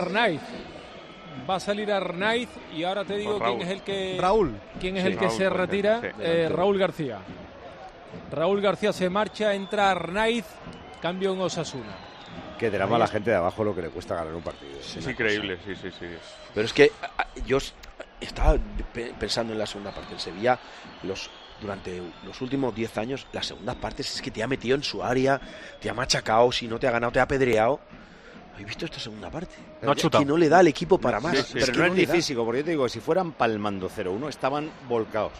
Speaker 9: Arnaiz y ahora te digo quién es el que
Speaker 12: Raúl
Speaker 9: se retira. Raúl García. Raúl García se marcha, entra Arnaiz, cambio en Osasuna.
Speaker 7: Qué drama la gente de abajo lo que le cuesta ganar un partido.
Speaker 11: Es increíble, sí.
Speaker 10: Pero es que yo estaba pensando en la segunda parte del Sevilla, durante los últimos 10 años, las segundas partes es que te ha metido en su área, te ha machacado, si no te ha ganado, te ha apedreado. ¿Habéis visto esta segunda parte? Que no le da al equipo para más.
Speaker 7: Pero no es ni físico, porque yo te digo, si fueran palmando 0-1, estaban volcados.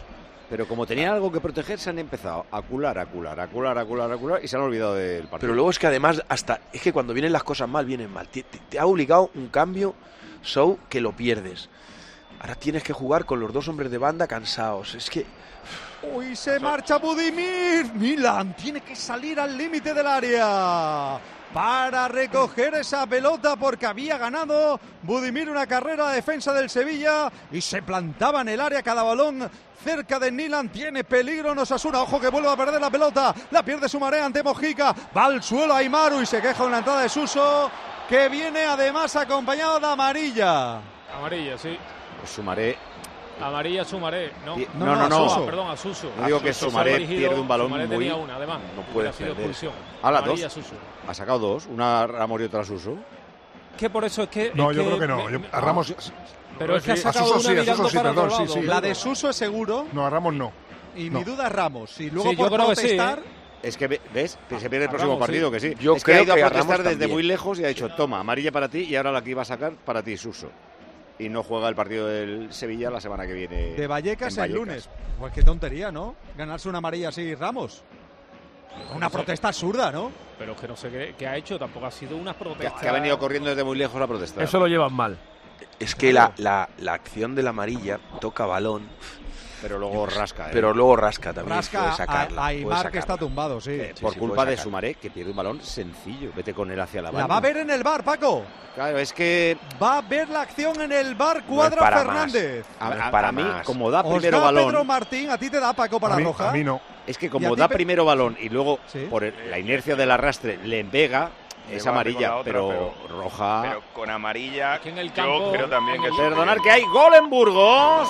Speaker 7: Pero como tenían algo que proteger, se han empezado a cular y se han olvidado del partido.
Speaker 10: Pero luego es que además, es que cuando vienen las cosas mal, vienen mal. Te ha obligado un cambio, Sou, que lo pierdes. Ahora tienes que jugar con los dos hombres de banda cansados. Es que...
Speaker 12: ¡Uy, se marcha Budimir! Milan tiene que salir al límite del área para recoger esa pelota porque había ganado Budimir una carrera de defensa del Sevilla y se plantaba en el área. Cada balón cerca de Milan tiene peligro en Osasuna. Ojo que vuelve a perder la pelota, la pierde Sumaré ante Mojica, va al suelo Aymaru y se queja una entrada de Suso que viene además acompañado de amarilla.
Speaker 9: Amarilla, sí.
Speaker 7: Pues Sumaré.
Speaker 9: Amarilla Sumaré, no.
Speaker 7: No.
Speaker 9: Perdón, a Suso.
Speaker 7: No digo que Sumaré pierde un balón
Speaker 9: Sumaré
Speaker 7: muy...
Speaker 9: tenía una, además.
Speaker 7: No puede
Speaker 9: sido expulsión.
Speaker 7: Las
Speaker 9: Amarilla
Speaker 7: dos.
Speaker 9: Suso.
Speaker 7: Ha sacado dos, una Ramos y otra Suso.
Speaker 9: Que por eso es que...
Speaker 17: No, yo creo que no. A Ramos...
Speaker 9: Pero es que ha
Speaker 17: a
Speaker 9: sacado
Speaker 17: Suso
Speaker 9: una
Speaker 17: sí, a Suso sí, perdón, sí.
Speaker 12: La de Suso es seguro.
Speaker 17: No, a Ramos no.
Speaker 12: Y
Speaker 17: no.
Speaker 12: mi duda es Ramos. Y luego
Speaker 9: Sí,
Speaker 12: por
Speaker 9: yo creo que
Speaker 12: protestar...
Speaker 9: sí,
Speaker 7: Es que, ¿ves? Que se pierde el próximo
Speaker 9: Ramos,
Speaker 7: partido,
Speaker 9: sí.
Speaker 7: que sí.
Speaker 10: Yo
Speaker 7: es que
Speaker 10: creo
Speaker 7: ha ido
Speaker 10: que
Speaker 7: a
Speaker 10: a
Speaker 7: protestar
Speaker 10: Ramos
Speaker 7: desde
Speaker 10: también.
Speaker 7: muy lejos y ha dicho, toma, amarilla para ti y ahora la que iba a sacar para ti, Suso. Y no juega el partido del Sevilla la semana que viene.
Speaker 12: De Vallecas
Speaker 7: en
Speaker 12: el lunes. Pues qué tontería, ¿no? Ganarse una amarilla así Ramos. Una protesta absurda, ¿no?
Speaker 9: Pero es que no sé qué ha hecho, tampoco ha sido una protesta.
Speaker 7: Que ha venido corriendo desde muy lejos a protestar.
Speaker 8: Eso lo llevan mal.
Speaker 10: Es que la acción de la amarilla toca balón.
Speaker 7: Pero luego rasca.
Speaker 10: Pero luego rasca también.
Speaker 12: Rasca
Speaker 10: puede sacarla,
Speaker 12: a
Speaker 10: puede
Speaker 12: Aimar que
Speaker 10: sacarla.
Speaker 12: está tumbado, sí.
Speaker 7: Por
Speaker 10: sí,
Speaker 7: culpa
Speaker 10: puede
Speaker 7: de
Speaker 10: sacar.
Speaker 7: Sumaré, que pierde un balón sencillo. Vete con él hacia la banda.
Speaker 12: La va a ver en el bar, Paco.
Speaker 7: Claro, es que...
Speaker 12: Va a ver la acción en el bar
Speaker 10: No
Speaker 12: Cuadra
Speaker 10: es para
Speaker 12: Fernández.
Speaker 10: más. No es para
Speaker 7: a mí,
Speaker 10: más.
Speaker 7: como da
Speaker 12: Os
Speaker 7: primero
Speaker 12: da
Speaker 7: balón...
Speaker 12: Pedro Martín, ¿a ti te da, Paco, para roja?
Speaker 17: A mí no.
Speaker 7: Es que
Speaker 12: ¿Y a
Speaker 7: como
Speaker 12: ti,
Speaker 7: da
Speaker 12: Pe-
Speaker 7: primero balón y luego
Speaker 12: Sí.
Speaker 7: por la inercia del arrastre le pega,
Speaker 11: Le
Speaker 7: es
Speaker 11: barre
Speaker 7: amarilla,
Speaker 11: con la otra,
Speaker 7: pero roja...
Speaker 11: Pero con amarilla,
Speaker 9: Aquí en el
Speaker 11: yo
Speaker 9: campo,
Speaker 11: creo también que...
Speaker 7: Perdonad que hay gol en Burgos.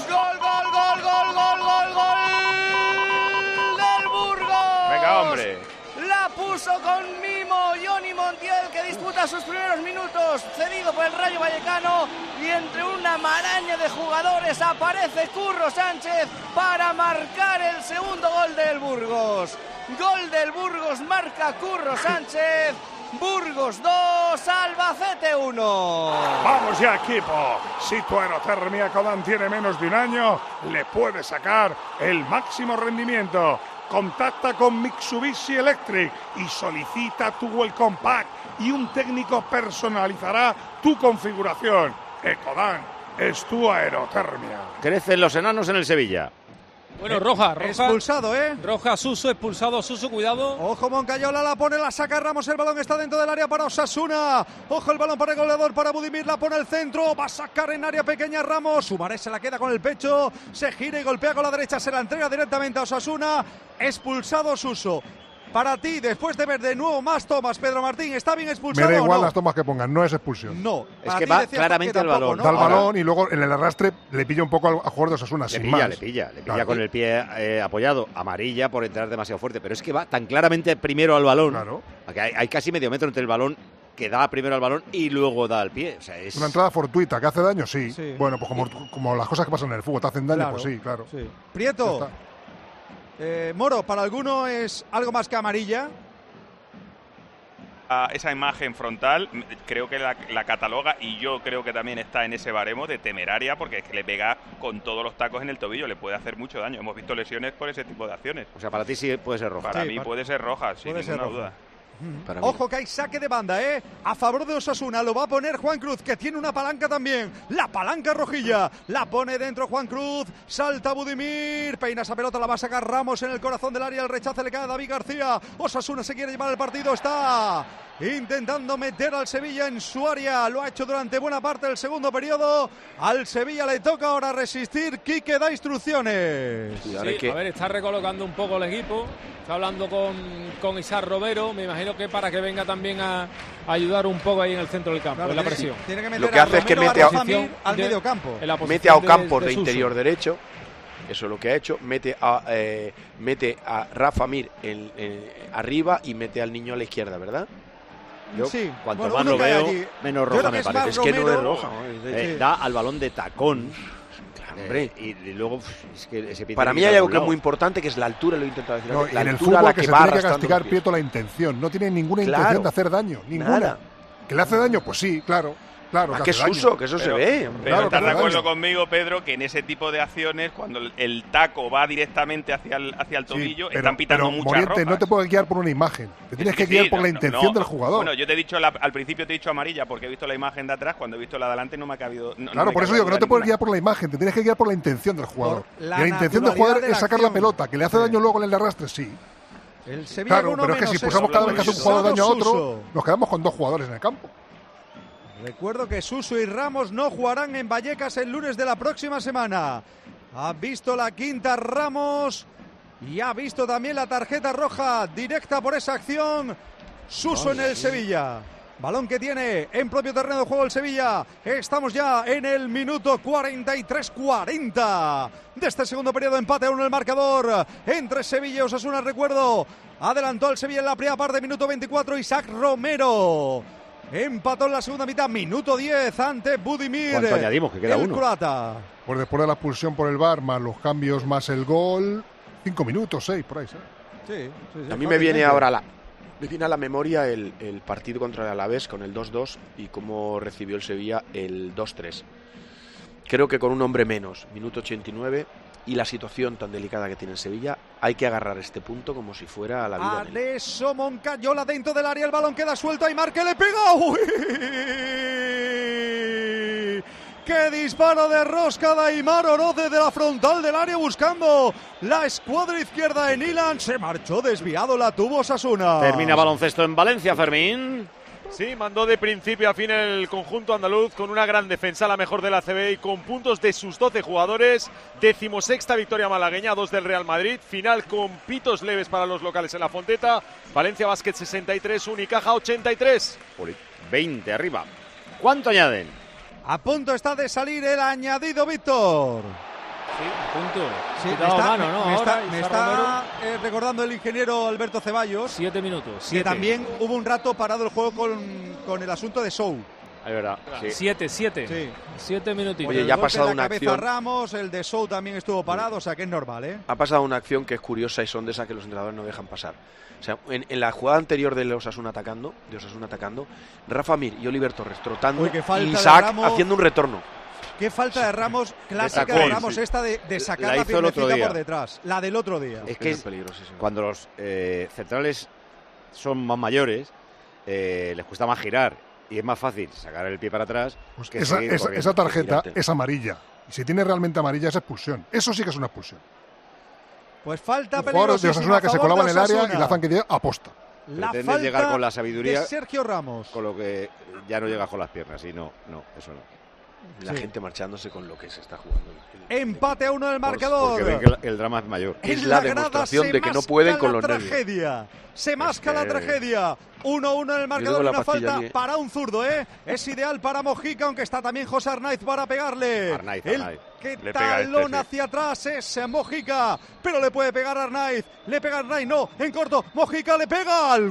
Speaker 13: ¡Gol del Burgos!
Speaker 11: Venga, hombre.
Speaker 13: La puso con mimo Johnny Montiel, que disputa sus primeros minutos, cedido por el Rayo Vallecano, y entre una maraña de jugadores aparece Curro Sánchez para marcar el segundo gol del Burgos. Gol del Burgos, marca Curro Sánchez. Burgos 2, Albacete 1.
Speaker 2: Vamos ya, equipo. Si tu aerotermia Codan tiene menos de un año, le puedes sacar el máximo rendimiento. Contacta con Mitsubishi Electric y solicita tu Welcome Pack y un técnico personalizará tu configuración. Ecodan es tu aerotermia.
Speaker 7: Crecen los enanos en el Sevilla.
Speaker 9: Bueno, roja.
Speaker 12: Expulsado, ¿eh?
Speaker 9: Roja Suso, expulsado Suso, cuidado.
Speaker 12: Ojo, Moncayola la pone, la saca Ramos, el balón está dentro del área para Osasuna. Ojo, el balón para el goleador, para Budimir, la pone al centro, va a sacar en área pequeña Ramos. Sumaré se la queda con el pecho, se gira y golpea con la derecha, se la entrega directamente a Osasuna. Expulsado Suso. Para ti, después de ver de nuevo más tomas, Pedro Martín, ¿está bien expulsado?
Speaker 17: Me da igual
Speaker 12: o no?
Speaker 17: las tomas que pongan, no es expulsión.
Speaker 12: No,
Speaker 7: Es que va claramente al balón.
Speaker 17: Da el balón y luego en el arrastre le pilla un poco al jugador de Osasuna,
Speaker 7: Le
Speaker 17: sin
Speaker 7: pilla,
Speaker 17: más.
Speaker 7: le pilla
Speaker 17: Claro.
Speaker 7: con el pie apoyado. Amarilla por entrar demasiado fuerte. Pero es que va tan claramente primero al balón.
Speaker 17: Claro.
Speaker 7: Que hay casi medio metro entre el balón que da primero al balón y luego da al pie. O sea, es...
Speaker 17: Una entrada fortuita, ¿que hace daño? Sí.
Speaker 12: Sí.
Speaker 17: Bueno, pues como las cosas que pasan en el fútbol te hacen daño,
Speaker 12: Claro,
Speaker 17: pues sí, claro.
Speaker 12: sí. Prieto, Moro, para alguno es algo más que amarilla.
Speaker 11: Esa imagen frontal creo que la cataloga y yo creo que también está en ese baremo de temeraria porque es que le pega con todos los tacos en el tobillo, le puede hacer mucho daño. Hemos visto lesiones por ese tipo de acciones.
Speaker 7: O sea, para ti sí puede ser roja.
Speaker 11: Para
Speaker 12: Sí,
Speaker 11: mí
Speaker 12: para-
Speaker 11: puede ser roja, sin
Speaker 12: puede ser
Speaker 11: ninguna
Speaker 12: roja.
Speaker 11: duda.
Speaker 10: Para mí.
Speaker 12: Ojo que hay saque de banda, a favor de Osasuna, lo va a poner Juan Cruz, que tiene una palanca también, la palanca rojilla, la pone dentro Juan Cruz, salta Budimir, peina esa pelota, la va a sacar Ramos en el corazón del área, el rechace le cae a David García, Osasuna se quiere llevar el partido, está intentando meter al Sevilla en su área, lo ha hecho durante buena parte del segundo periodo, al Sevilla le toca ahora resistir, Quique da instrucciones.
Speaker 10: Y ahora hay
Speaker 9: Sí,
Speaker 10: que-
Speaker 9: a ver, está recolocando un poco el equipo. Está hablando con Isaac Romero. Me imagino que para que venga también a ayudar un poco ahí en el centro del campo,
Speaker 12: Claro,
Speaker 9: en la
Speaker 12: tiene-
Speaker 9: presión.
Speaker 12: tiene que meter
Speaker 10: Lo que
Speaker 12: a
Speaker 10: hace es que
Speaker 12: Romero,
Speaker 10: mete
Speaker 12: a
Speaker 10: a-
Speaker 12: Rafa Mir al medio campo.
Speaker 9: En la
Speaker 10: Mete
Speaker 9: posición
Speaker 10: a Ocampos de
Speaker 9: Suso.
Speaker 10: interior derecho, eso es lo que ha hecho, mete a Rafa Mir arriba y mete al niño a la izquierda, ¿verdad?
Speaker 7: Yo,
Speaker 12: Sí,
Speaker 7: cuanto
Speaker 12: bueno,
Speaker 7: más
Speaker 12: uno
Speaker 7: lo
Speaker 12: cae
Speaker 7: veo,
Speaker 12: allí.
Speaker 7: menos
Speaker 12: Yo
Speaker 7: roja
Speaker 12: creo
Speaker 7: me
Speaker 12: que es
Speaker 7: parece.
Speaker 12: más
Speaker 10: Es que no es
Speaker 12: Romero.
Speaker 10: roja.
Speaker 12: Sí.
Speaker 7: Da al balón de tacón.
Speaker 10: Hombre.
Speaker 7: Y luego es que ese pie
Speaker 10: Para
Speaker 7: tiene
Speaker 10: mí
Speaker 7: ir
Speaker 10: hay
Speaker 7: a
Speaker 10: algo
Speaker 7: algún
Speaker 10: que es
Speaker 7: lado.
Speaker 10: muy importante, que es la altura, lo he intentado decir
Speaker 17: No,
Speaker 10: antes,
Speaker 17: y
Speaker 10: la
Speaker 17: en el
Speaker 10: altura a
Speaker 17: fútbol
Speaker 10: la
Speaker 17: que
Speaker 10: que
Speaker 17: se
Speaker 10: va
Speaker 17: tiene que
Speaker 10: arrastrando
Speaker 17: castigar
Speaker 10: los pies.
Speaker 17: Prieto la intención. No tiene ninguna
Speaker 10: Claro.
Speaker 17: intención de hacer daño. Ninguna.
Speaker 10: Nada.
Speaker 17: ¿Que le hace daño? Pues sí, claro. Claro,
Speaker 10: que es Suso, que eso se ve.
Speaker 11: Pero estás de acuerdo conmigo, Pedro, que en ese tipo de acciones, cuando el taco va directamente hacia el tobillo, están pitando muchas
Speaker 17: Moriente,
Speaker 11: rojas.
Speaker 17: no te puedes guiar por una imagen. Te tienes que guiar por la intención del jugador.
Speaker 11: Bueno, yo te he dicho, al principio te he dicho amarilla porque he visto la imagen de atrás, cuando he visto la de adelante no me ha cabido...
Speaker 17: Claro, por eso digo que no te puedes guiar por la imagen, te tienes que guiar por la intención del jugador. Y la intención del jugador es sacar la pelota, que le hace daño luego en el arrastre, sí.
Speaker 12: El Sevilla
Speaker 17: claro, pero es que si pulsamos cada vez que hace un jugador daño a otro, nos quedamos con 2 jugadores en el campo.
Speaker 12: Recuerdo que Suso y Ramos no jugarán en Vallecas el lunes de la próxima semana. Ha visto la quinta Ramos y ha visto también la tarjeta roja directa por esa acción. Suso en el Sevilla. Balón que tiene en propio terreno de juego el Sevilla. Estamos ya en el minuto 43-40 de este segundo periodo. Empate a 1 el marcador entre Sevilla y Osasuna. Recuerdo, adelantó el Sevilla en la primera parte, minuto 24, Isaac Romero. Empató en la segunda mitad, minuto 10 ante Budimir.
Speaker 7: ¿Cuánto añadimos? Que queda
Speaker 12: el
Speaker 7: uno.
Speaker 12: croata.
Speaker 17: Pues después de la expulsión por el VAR, más los cambios, más el gol, 5 minutos, 6, por ahí.
Speaker 12: Sí,
Speaker 10: a mí me viene ahora me viene a la memoria el partido contra el Alavés con el 2-2 y cómo recibió el Sevilla el 2-3. Creo que con un hombre menos, minuto 89, y la situación tan delicada que tiene el Sevilla, hay que agarrar este punto como si fuera la vida.
Speaker 12: Adeso Moncayola dentro del área, el balón queda suelto, Aimar que le pega. ¡Uy! ¡Qué disparo de rosca de Aimar Oroz desde la frontal del área buscando la escuadra izquierda de Nilan! Se marchó desviado, la tuvo Osasuna.
Speaker 7: Termina baloncesto en Valencia, Fermín.
Speaker 14: Sí, mandó de principio a fin el conjunto andaluz con una gran defensa, la mejor de la CB y con puntos de sus 12 jugadores. 16ª victoria malagueña, 2 del Real Madrid. Final con pitos leves para los locales en la Fonteta. Valencia Basket 63, Unicaja 83.
Speaker 7: 20 arriba. ¿Cuánto añaden?
Speaker 12: A punto está de salir el añadido, Víctor.
Speaker 9: Sí, a punto.
Speaker 12: Sí, me está recordando el ingeniero Alberto Ceballos.
Speaker 9: 7 minutos.
Speaker 12: Que también hubo un rato parado el juego con el asunto de Sou.
Speaker 7: Es verdad.
Speaker 9: 7.
Speaker 12: Sí.
Speaker 9: 7 minutitos.
Speaker 10: Oye, ya ha pasado
Speaker 12: una
Speaker 10: acción.
Speaker 12: cabeza Ramos, el de Sou también estuvo parado, o sea que es normal, ¿eh?
Speaker 10: Ha pasado una acción que es curiosa y son de esas que los entrenadores no dejan pasar. O sea, en la jugada anterior de Osasuna atacando, Rafa Mir y Oliver Torres trotando,
Speaker 12: Uy, qué falta
Speaker 10: y Isaac
Speaker 12: Ramos,
Speaker 10: haciendo un retorno.
Speaker 12: Qué falta de Ramos, clásica de Ramos, esta de sacar la piernecita por detrás. La del otro día.
Speaker 7: Es que cuando los centrales son más mayores, les cuesta más girar y es más fácil sacar el pie para atrás.
Speaker 17: Pues
Speaker 7: que
Speaker 17: esa tarjeta es amarilla. Y si tiene realmente amarilla es expulsión. Eso sí que es una expulsión.
Speaker 12: Pues falta
Speaker 17: jugadores de Osasuna que se colaban en el área y la hacen que llegue aposta.
Speaker 7: Pretende llegar con la sabiduría
Speaker 12: de Sergio Ramos.
Speaker 7: Con lo que ya no llega con las piernas. Y no, eso no.
Speaker 10: La gente marchándose con lo que se está jugando.
Speaker 12: Empate a 1 del marcador.
Speaker 7: Porque ven que el drama es mayor.
Speaker 10: Es la demostración de que no pueden con los nervios.
Speaker 12: Se masca la tragedia. 1-1 en el marcador, una falta para un zurdo, ¿eh? Es ideal para Mojica, aunque está también José Arnaiz para pegarle.
Speaker 7: Arnaiz.
Speaker 12: Que talón hacia atrás es Mojica, pero le puede pegar Arnaiz. Le pega Arnaiz, no, en corto. Mojica le pega al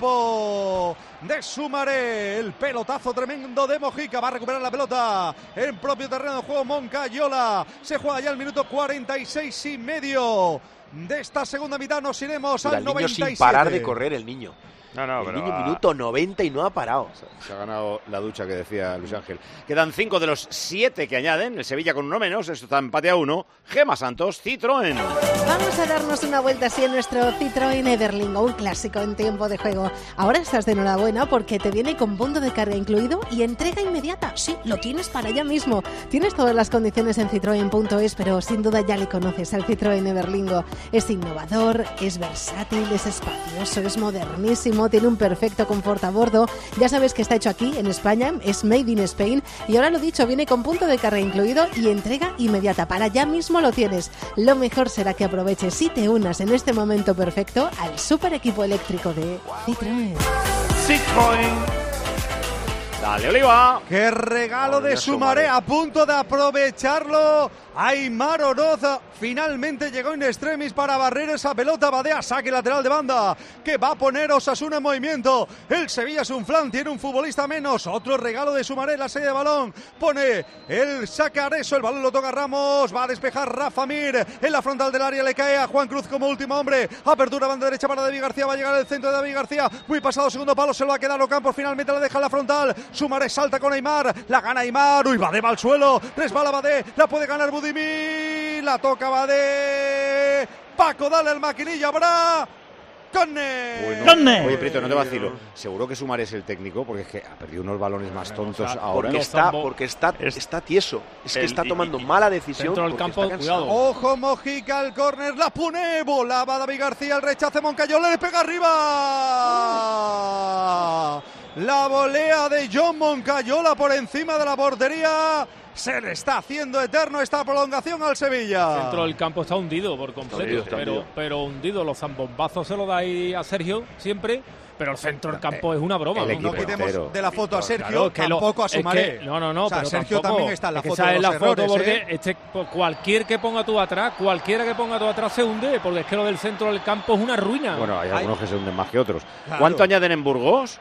Speaker 12: cuerpo de Sumaré. El pelotazo tremendo de Mojica. Va a recuperar la pelota en propio terreno de juego Moncayola. Se juega ya el minuto 46 y medio de esta segunda mitad. Nos iremos al 97.
Speaker 10: Sin parar de correr el niño.
Speaker 11: El
Speaker 10: niño minuto 90 y no ha parado.
Speaker 7: Se ha ganado la ducha que decía Luis Ángel. Quedan 5 de los 7 que añaden. El Sevilla con uno menos. Esto está empate a 1. Gema Santos, Citroën.
Speaker 1: Vamos a darnos una vuelta así en nuestro Citroën Everlingo, un clásico en tiempo de juego. Ahora estás de enhorabuena porque te viene con punto de carga incluido y entrega inmediata. Sí, lo tienes para allá mismo. Tienes todas las condiciones en citroen.es, pero sin duda ya le conoces al Citroën Everlingo. Es innovador, es versátil, es espacioso, es modernísimo. Tiene un perfecto confort a bordo. Ya sabes que está hecho aquí, en España, es Made in Spain. Y ahora lo dicho, viene con punto de carga incluido y entrega inmediata. Para ya mismo lo tienes. Lo mejor será que aproveches y te unas en este momento perfecto al super equipo eléctrico de Citroën.
Speaker 7: Dale, Oliva.
Speaker 12: ¡Qué regalo de Sumaré! A punto de aprovecharlo Aimar Oroz finalmente llegó in extremis para barrer esa pelota. Badea, saque lateral de banda que va a poner Osasuna en movimiento. El Sevilla es un flan, tiene un futbolista menos. Otro regalo de Sumaré, la serie de balón. Pone el saque Areso, el balón lo toca Ramos. Va a despejar Rafa Mir en la frontal del área. Le cae a Juan Cruz como último hombre. Apertura banda derecha para David García. Va a llegar al centro de David García. Muy pasado, segundo palo, se lo va a quedar Ocampos. Finalmente la deja en la frontal. Sumaré salta con Aimar. La gana Aimar. Uy, Badé va al suelo. Resbala Badé. La puede ganar Budimir. La toca Badé. Paco, dale al maquinilla, habrá. ¡Corner!
Speaker 7: Oye, Prieto, no te vacilo. Seguro que Sumaré es el técnico, porque es que ha perdido unos balones más tontos ahora.
Speaker 10: Porque está tieso. Es que está tomando mala decisión.
Speaker 9: Dentro del campo, cuidado.
Speaker 12: Ojo, Mojica, el córner, la pone, volaba David García, el rechace Moncayola, le pega arriba. La volea de John Moncayola por encima de la portería. Se le está haciendo eterno esta prolongación al Sevilla.
Speaker 9: El centro del campo está hundido por completo, pero hundido. Los zambombazos se lo da ahí a Sergio siempre, pero el centro del campo es una broma.
Speaker 12: No quitemos de la foto a Sergio, tampoco a Sumaré.
Speaker 9: No,
Speaker 12: o sea,
Speaker 9: pero
Speaker 12: Sergio
Speaker 9: tampoco.
Speaker 12: también está en la foto.
Speaker 9: Esa es la foto
Speaker 12: errores,
Speaker 9: porque cualquiera que ponga tú atrás se hunde, porque es que lo del centro del campo es una ruina.
Speaker 7: Bueno, hay algunos que se hunden más que otros.
Speaker 12: Claro.
Speaker 7: ¿Cuánto añaden en Burgos?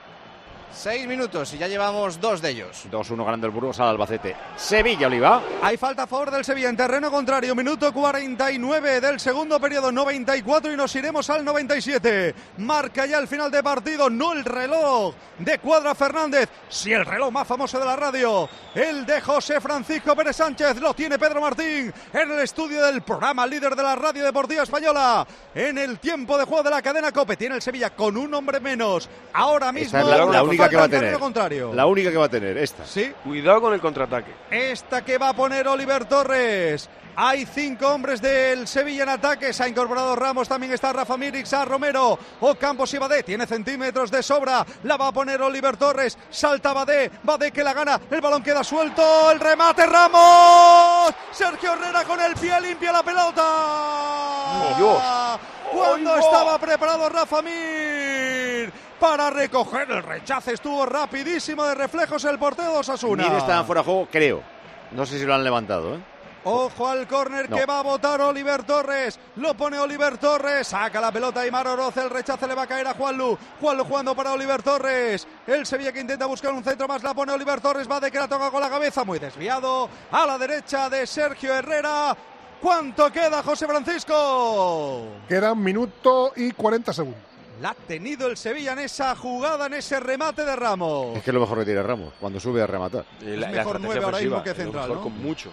Speaker 13: 6 minutos y ya llevamos 2 de ellos.
Speaker 7: 2-1 ganando el Burgos al Albacete. Sevilla, Oliva.
Speaker 12: Hay falta a favor del Sevilla en terreno contrario. Minuto 49 del segundo periodo, 94 y nos iremos al 97. Marca ya el final de partido, no el reloj de Cuadra Fernández, sí el reloj más famoso de la radio, el de José Francisco Pérez Sánchez. Lo tiene Pedro Martín en el estudio del programa líder de la radio deportiva española. En el tiempo de juego de la cadena COPE tiene el Sevilla con un hombre menos. Ahora mismo
Speaker 7: esta es la única que va a tener.
Speaker 12: Contrario.
Speaker 7: La única que va a tener, esta.
Speaker 12: Sí.
Speaker 10: Cuidado con el contraataque.
Speaker 12: Esta que va a poner Oliver Torres. Hay 5 hombres del Sevilla en ataque. Se ha incorporado Ramos, también está Rafa Mir, Ixá, Romero, Ocampos y Badé. Tiene centímetros de sobra. La va a poner Oliver Torres. Salta Badé. Badé que la gana. El balón queda suelto. El remate Ramos. Sergio Herrera con el pie limpia la pelota.
Speaker 10: Dios.
Speaker 12: Cuando estaba preparado Rafa Mir para recoger el rechace, estuvo rapidísimo de reflejos el portero de Osasuna.
Speaker 7: Mir estaba fuera de juego, creo. No sé si lo han levantado, ¿eh?
Speaker 12: Ojo al córner que va a botar Oliver Torres. Lo pone Oliver Torres. Saca la pelota Aimar Oroz. El rechace le va a caer a Juanlu. Juanlu jugando para Oliver Torres. El Sevilla que intenta buscar un centro más. La pone Oliver Torres. Va de que la toca con la cabeza. Muy desviado. A la derecha de Sergio Herrera. ¿Cuánto queda, José Francisco?
Speaker 17: Quedan minuto y 40 segundos.
Speaker 12: La ha tenido el Sevilla en esa jugada, en ese remate de Ramos.
Speaker 7: Es que es lo mejor que tiene Ramos, cuando sube a rematar.
Speaker 12: Es mejor 9 ahora mismo que central, ¿no?
Speaker 10: Con mucho.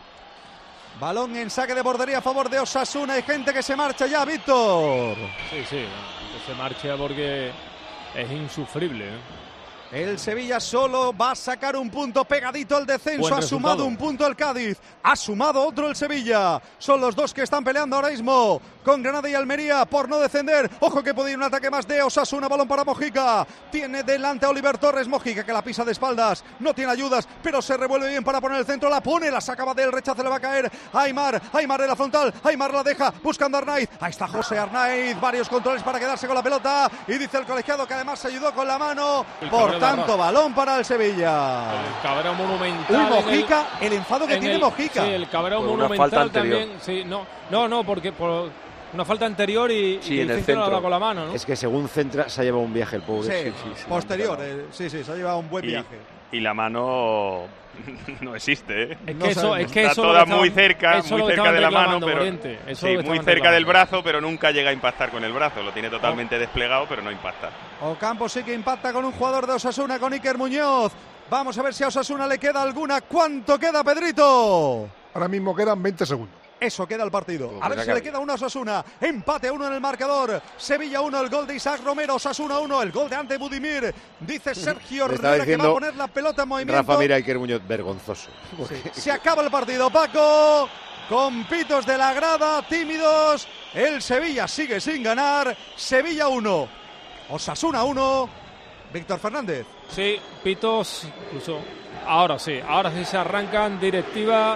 Speaker 12: Balón en saque de portería a favor de Osasuna. Hay gente que se marcha ya, Víctor.
Speaker 9: Sí, que se marcha porque es insufrible, ¿eh?
Speaker 12: El Sevilla solo va a sacar un punto pegadito al descenso. Ha sumado un punto el Cádiz. Ha sumado otro el Sevilla. Son los dos que están peleando ahora mismo con Granada y Almería por no descender. Ojo que puede ir un ataque más de Osasuna. Balón para Mojica. Tiene delante a Oliver Torres. Mojica que la pisa de espaldas. No tiene ayudas, pero se revuelve bien para poner el centro. La pone, la sacaba del rechazo. Le va a caer a Aimar. Aimar en la frontal. Aimar la deja buscando a Arnaiz. Ahí está José Arnaiz. Varios controles para quedarse con la pelota. Y dice el colegiado que además se ayudó con la mano. Por tanto, balón para el Sevilla.
Speaker 9: El cabreo monumental.
Speaker 12: Mojica, el enfado que tiene Mojica.
Speaker 9: Sí, el cabreo monumental también. Sí, no, porque por una falta anterior y
Speaker 10: en el centro
Speaker 9: la da con la mano, ¿no?
Speaker 7: Es que según centra se ha llevado un viaje el pobre.
Speaker 12: Sí, posterior. Sí, se ha llevado un buen viaje.
Speaker 11: Y la mano no existe, ¿eh?
Speaker 9: Es que
Speaker 11: está toda muy cerca de la mano, pero
Speaker 9: sí,
Speaker 11: muy cerca del brazo, pero nunca llega a impactar con el brazo. Lo tiene totalmente desplegado, pero no impacta.
Speaker 12: Ocampos sí que impacta con un jugador de Osasuna, con Iker Muñoz. Vamos a ver si a Osasuna le queda alguna. ¿Cuánto queda, Pedrito?
Speaker 17: Ahora mismo quedan 20 segundos.
Speaker 12: Eso queda el partido. A ver si le queda una a Osasuna. Empate 1 en el marcador. Sevilla 1, el gol de Isaac Romero. Osasuna 1, el gol de Ante Budimir. Dice Sergio Herrera que va a poner la pelota en movimiento.
Speaker 7: Rafa Mir, Iker Muñoz, vergonzoso.
Speaker 12: Sí. Se acaba el partido, Paco. Con pitos de la grada, tímidos. El Sevilla sigue sin ganar. Sevilla 1, Osasuna 1. Víctor Fernández.
Speaker 9: Sí, pitos incluso. Ahora sí se arrancan. Directiva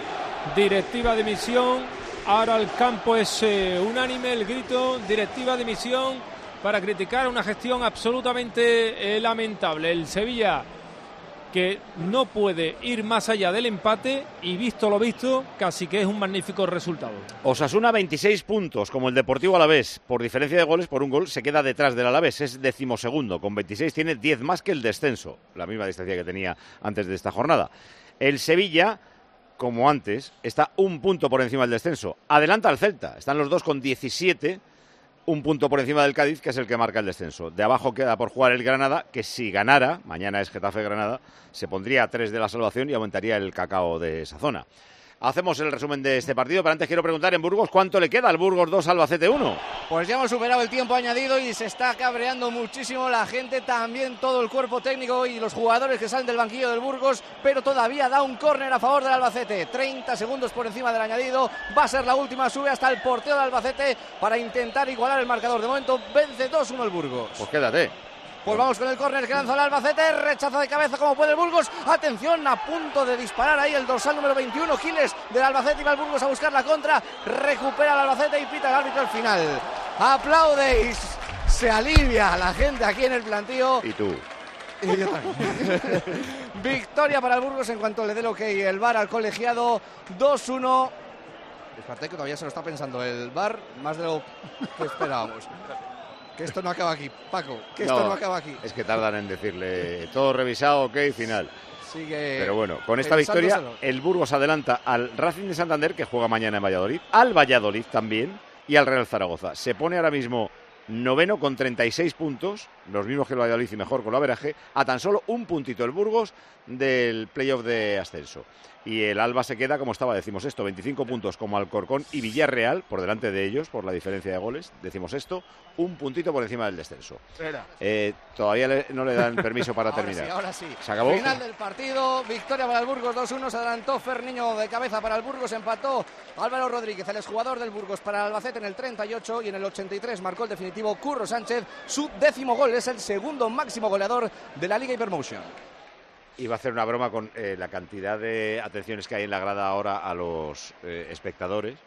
Speaker 9: de dimisión. Ahora el campo es unánime el grito, directiva de dimisión, para criticar una gestión absolutamente lamentable. El Sevilla que no puede ir más allá del empate y visto lo visto, casi que es un magnífico resultado.
Speaker 7: Osasuna 26 puntos, como el Deportivo Alavés, por diferencia de goles, por un gol, se queda detrás del Alavés, es 12º, con 26 tiene 10 más que el descenso, la misma distancia que tenía antes de esta jornada. El Sevilla, como antes, está un punto por encima del descenso, adelanta al Celta, están los dos con 17, un punto por encima del Cádiz, que es el que marca el descenso. De abajo queda por jugar el Granada, que si ganara, mañana es Getafe-Granada, se pondría a 3 de la salvación y aumentaría el cacao de esa zona. Hacemos el resumen de este partido, pero antes quiero preguntar en Burgos, ¿cuánto le queda al Burgos 2, Albacete 1?
Speaker 13: Pues ya hemos superado el tiempo añadido y se está cabreando muchísimo la gente, también todo el cuerpo técnico y los jugadores que salen del banquillo del Burgos, pero todavía da un córner a favor del Albacete. 30 segundos por encima del añadido, va a ser la última, sube hasta el portero del Albacete para intentar igualar el marcador. De momento vence 2-1 el Burgos.
Speaker 7: Pues quédate.
Speaker 13: Pues vamos con el córner que lanza el Albacete, rechaza de cabeza como puede el Burgos, atención, a punto de disparar ahí el dorsal número 21, Giles del Albacete, y va el Burgos a buscar la contra, recupera el Albacete y pita el árbitro al final. Aplaudéis, se alivia la gente aquí en el plantío.
Speaker 7: Y tú.
Speaker 13: Y yo también. Victoria para el Burgos en cuanto le dé el ok el VAR al colegiado, 2-1. Espérate que todavía se lo está pensando el VAR, más de lo que esperábamos. Que esto no acaba aquí, Paco, que esto no acaba aquí.
Speaker 7: Es que tardan en decirle todo revisado, ok, final.
Speaker 13: Sigue.
Speaker 7: Pero bueno, con esta victoria el Burgos adelanta al Racing de Santander, que juega mañana en Valladolid, al Valladolid también y al Real Zaragoza. Se pone ahora mismo noveno con 36 puntos, los mismos que el Valladolid y mejor con el averaje, a tan solo un puntito el Burgos del playoff de ascenso. Y el Alba se queda, como estaba, decimos esto, 25 puntos como Alcorcón y Villarreal, por delante de ellos, por la diferencia de goles, decimos esto, un puntito por encima del descenso. Todavía no le dan permiso para terminar.
Speaker 13: Ahora sí.
Speaker 7: ¿Se acabó?
Speaker 13: Final del partido, victoria para el Burgos 2-1, se adelantó Ferniño de cabeza para el Burgos, empató Álvaro Rodríguez, el exjugador del Burgos para el Albacete en el 38 y en el 83 marcó el definitivo Curro Sánchez, su 10º gol, es el segundo máximo goleador de la Liga Hypermotion.
Speaker 7: Iba a hacer una broma con la cantidad de atenciones que hay en la grada ahora a los espectadores.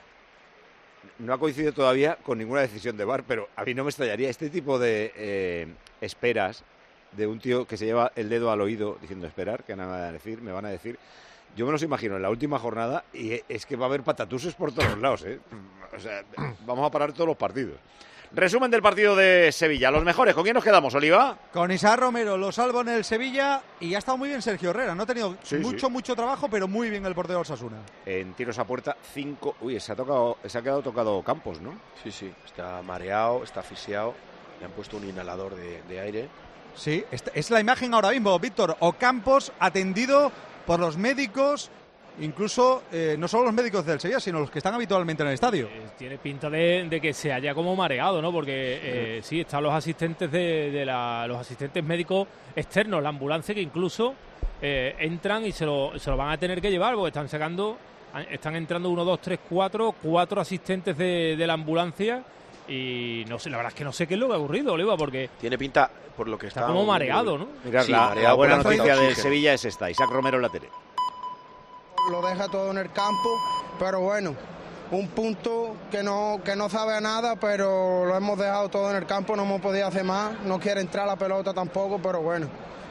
Speaker 7: No ha coincidido todavía con ninguna decisión de VAR, pero a mí no me extrañaría este tipo de esperas de un tío que se lleva el dedo al oído diciendo esperar, que me van a decir. Yo me los imagino en la última jornada y es que va a haber patatuses por todos lados, ¿eh? O sea, vamos a parar todos los partidos. Resumen del partido de Sevilla. Los mejores, ¿con quién nos quedamos, Oliva?
Speaker 12: Con Isaac Romero, lo salvo en el Sevilla y ha estado muy bien Sergio Herrera. No ha tenido mucho trabajo, pero muy bien el portero Osasuna.
Speaker 7: En tiros a puerta, 5. Uy, se ha quedado tocado Campos, ¿no?
Speaker 10: Sí, está mareado, está asfixiado. Le han puesto un inhalador de aire.
Speaker 12: Sí, es la imagen ahora mismo, Víctor. Ocampos atendido por los médicos. Incluso no solo los médicos del Sevilla, sino los que están habitualmente en el estadio.
Speaker 9: Tiene pinta de que se haya como mareado, ¿no? Porque sí, están los asistentes los asistentes médicos externos, la ambulancia, que incluso entran y se lo van a tener que llevar, porque están entrando 1, 2, 3, 4 asistentes de la ambulancia. Y no sé, la verdad es que no sé qué es lo que ha ocurrido, Oliva, porque
Speaker 10: tiene pinta, por lo que
Speaker 9: está como mareado, ¿no?
Speaker 7: Mirad, sí, la buena noticia del Sevilla es esta: Isaac Romero en la tele.
Speaker 3: Lo deja todo en el campo, pero bueno, un punto que no sabe a nada, pero lo hemos dejado todo en el campo, no hemos podido hacer más, no quiere entrar la pelota tampoco, pero bueno,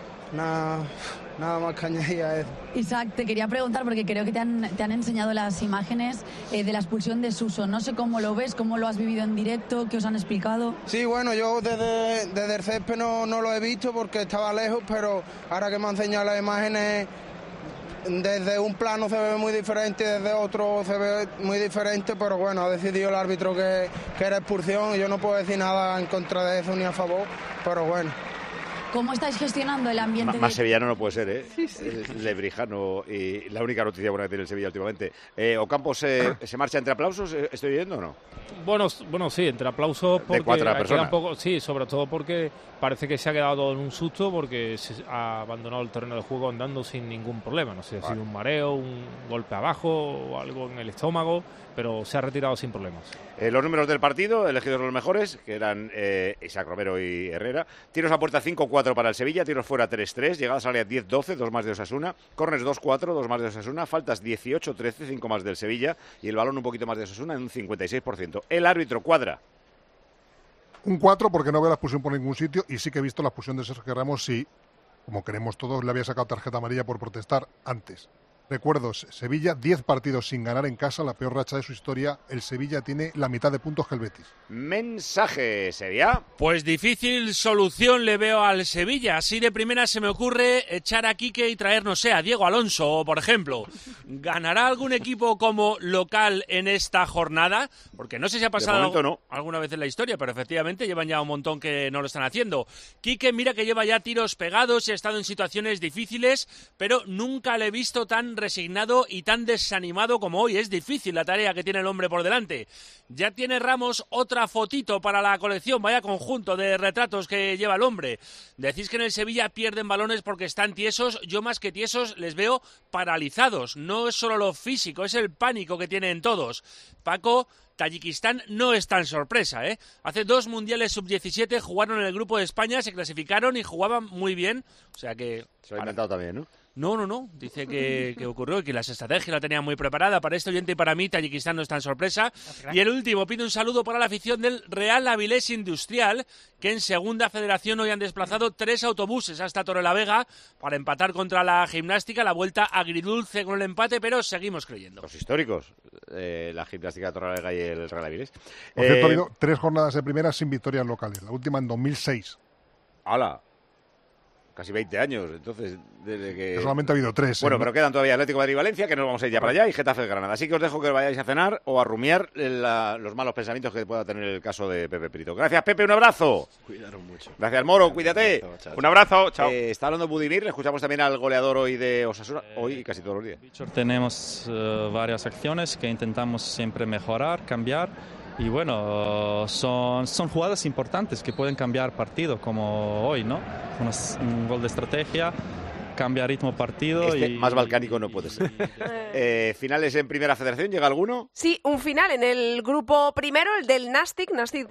Speaker 3: nada más que añadir a eso.
Speaker 4: Isaac, te quería preguntar, porque creo que te han enseñado las imágenes de la expulsión de Suso. No sé cómo lo ves, cómo lo has vivido en directo, qué os han explicado.
Speaker 3: Sí, bueno, yo desde el césped no lo he visto porque estaba lejos, pero ahora que me han enseñado las imágenes, desde un plano se ve muy diferente, desde otro se ve muy diferente, pero bueno, ha decidido el árbitro que era expulsión y yo no puedo decir nada en contra de eso ni a favor, pero bueno.
Speaker 4: ¿Cómo estáis gestionando el ambiente?
Speaker 7: Más sevillano no puede ser, ¿eh? Sí. Lebrijano, y la única noticia buena que tiene el Sevilla últimamente. ¿Ocampos se marcha entre aplausos? ¿Estoy viendo o no?
Speaker 9: Bueno, sí, entre aplausos porque
Speaker 7: de 4 personas.
Speaker 9: Sí, sobre todo porque parece que se ha quedado en un susto porque se ha abandonado el terreno de juego andando sin ningún problema. No sé si ha sido un mareo, un golpe abajo o algo en el estómago, pero se ha retirado sin problemas.
Speaker 7: Los números del partido, elegidos los mejores, que eran Isaac Romero y Herrera. Tiros a puerta 5-4 para el Sevilla, tiros fuera 3-3, llegadas a área 10-12, 2 más de Osasuna, córners 2-4, 2 más de Osasuna, faltas 18-13, 5 más del Sevilla y el balón un poquito más de Osasuna en un 56%. El árbitro cuadra.
Speaker 17: Un 4 porque no veo la expulsión por ningún sitio y sí que he visto la expulsión de Sergio Ramos, sí. como queremos todos, le había sacado tarjeta amarilla por protestar antes. Recuerdo, Sevilla, 10 partidos sin ganar en casa, la peor racha de su historia. El Sevilla tiene la mitad de puntos que el Betis.
Speaker 7: Mensaje, Sevilla.
Speaker 5: Pues difícil solución le veo al Sevilla. Así de primera se me ocurre echar a Quique y traer, no sé, a Diego Alonso, por ejemplo. ¿Ganará algún equipo como local en esta jornada? Porque no sé si ha pasado alguna vez en la historia, pero efectivamente llevan ya un montón que no lo están haciendo. Quique, mira que lleva ya tiros pegados y ha estado en situaciones difíciles, pero nunca le he visto tan resignado y tan desanimado como hoy. Es difícil la tarea que tiene el hombre por delante. Ya tiene Ramos otra fotito para la colección. Vaya conjunto de retratos que lleva el hombre. Decís que en el Sevilla pierden balones porque están tiesos. Yo más que tiesos les veo paralizados. No es solo lo físico, es el pánico que tienen todos. Paco, Tayikistán no es tan sorpresa, ¿eh? Hace 2 mundiales sub-17 jugaron en el grupo de España, se clasificaron y jugaban muy bien. O sea que...
Speaker 7: Se lo ha inventado también, ¿no?
Speaker 5: No. Dice que ocurrió y que las estrategias la tenían muy preparada. Para este oyente y para mí, Tayikistán no es tan sorpresa. Y el último, pide un saludo para la afición del Real Avilés Industrial, que en segunda federación hoy han desplazado 3 autobuses hasta Torrelavega para empatar contra la Gimnástica. La vuelta agridulce con el empate, pero seguimos creyendo.
Speaker 7: Los históricos, la Gimnástica de Torrelavega y el Real Avilés.
Speaker 17: Por cierto, ha habido 3 jornadas de primera sin victorias locales. La última en 2006.
Speaker 7: ¡Hala! Casi 20 años, entonces, desde que...
Speaker 17: Solamente ha habido 3.
Speaker 7: Bueno, pero quedan todavía Atlético de Madrid y Valencia, que nos vamos a ir ya para allá, y Getafe Granada. Así que os dejo que vayáis a cenar o a rumiar los malos pensamientos que pueda tener el caso de Pepe Prito. Gracias, Pepe, un abrazo.
Speaker 10: Cuidaros mucho.
Speaker 7: Gracias, Moro, cuídate.
Speaker 10: Chao.
Speaker 11: Un abrazo, chao.
Speaker 7: Está hablando Budimir, le escuchamos también al goleador hoy de Osasuna, hoy y casi todos los días.
Speaker 6: Tenemos varias acciones que intentamos siempre mejorar, cambiar. Y bueno, son jugadas importantes que pueden cambiar partido, como hoy, ¿no? Un gol de estrategia, cambia ritmo partido.
Speaker 7: Más balcánico no puede ser. ¿Finales en Primera Federación? ¿Llega alguno?
Speaker 15: Sí, un final en el grupo primero, el del Nastic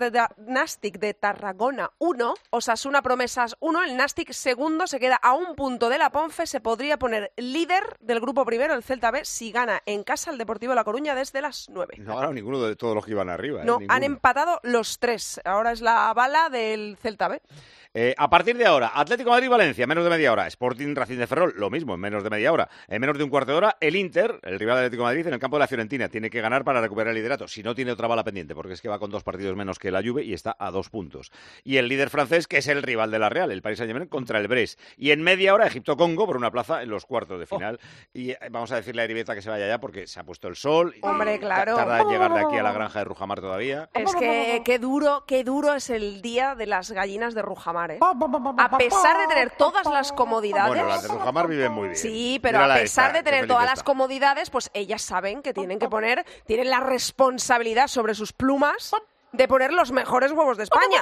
Speaker 15: de Tarragona 1, Osasuna Promesas 1, el Nastic segundo se queda a 1 punto de la Ponfe, se podría poner líder del grupo primero, el Celta B, si gana en casa el Deportivo La Coruña desde las 9.
Speaker 7: No ha ganado ninguno de todos los que iban arriba.
Speaker 15: No,
Speaker 7: ninguno.
Speaker 15: Han empatado los 3, ahora es la bala del Celta B.
Speaker 7: A partir de ahora, Atlético de Madrid-Valencia, menos de media hora. Sporting Racing de Ferrol, lo mismo, en menos de media hora. En menos de un cuarto de hora, el Inter, el rival del Atlético de Madrid, en el campo de la Fiorentina. Tiene que ganar para recuperar el liderato. Si no, tiene otra bala pendiente, porque es que va con 2 partidos menos que la Juve y está a 2 puntos. Y el líder francés, que es el rival de la Real, el Paris Saint-Germain, contra el Brest. Y en media hora, Egipto-Congo, por una plaza en los cuartos de final. Y vamos a decirle a Eribeta que se vaya ya, porque se ha puesto el sol.
Speaker 15: Hombre, claro.
Speaker 7: Tarda en llegar de aquí a la granja de Rujamar todavía.
Speaker 15: Es que qué duro es el día de las gallinas de Rujamar, ¿eh? A pesar de tener todas las comodidades...
Speaker 7: Bueno, las de Rujamar viven muy bien.
Speaker 15: Sí, pero a pesar de tener todas las comodidades, pues ellas saben que tienen la responsabilidad sobre sus plumas de poner los mejores huevos de España.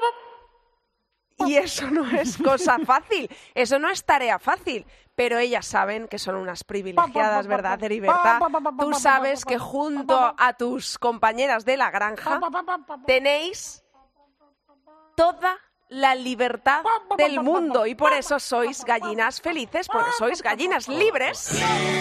Speaker 15: Y eso no es cosa fácil, eso no es tarea fácil. Pero ellas saben que son unas privilegiadas, ¿verdad, Heriberta? Tú sabes que junto a tus compañeras de la granja tenéis toda la libertad del mundo y por eso sois gallinas felices, porque sois gallinas libres.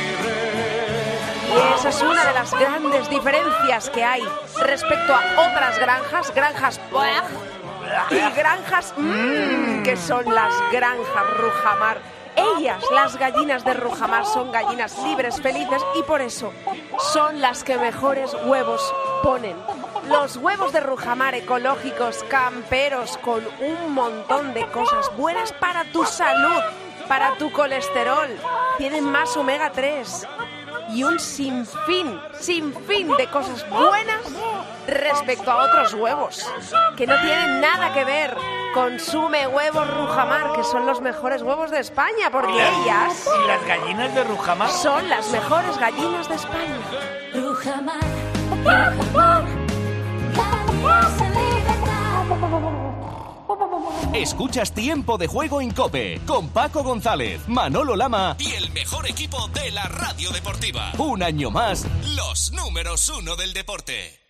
Speaker 15: Y esa es una de las grandes diferencias que hay respecto a otras granjas y granjas que son las granjas Rujamar. Ellas, las gallinas de Rujamar, son gallinas libres, felices y por eso son las que mejores huevos ponen. Los huevos de Rujamar ecológicos, camperos, con un montón de cosas buenas para tu salud, para tu colesterol. Tienen más omega 3 y un sinfín de cosas buenas respecto a otros huevos que no tienen nada que ver. Consume huevos Rujamar, que son los mejores huevos de España, porque ellas...
Speaker 5: ¿Y las gallinas de Rujamar?
Speaker 15: Son las mejores gallinas de España.
Speaker 16: Rujamar.
Speaker 24: Escuchas Tiempo de Juego en COPE con Paco González, Manolo Lama y el mejor equipo de la radio deportiva. Un año más, los números 1 del deporte.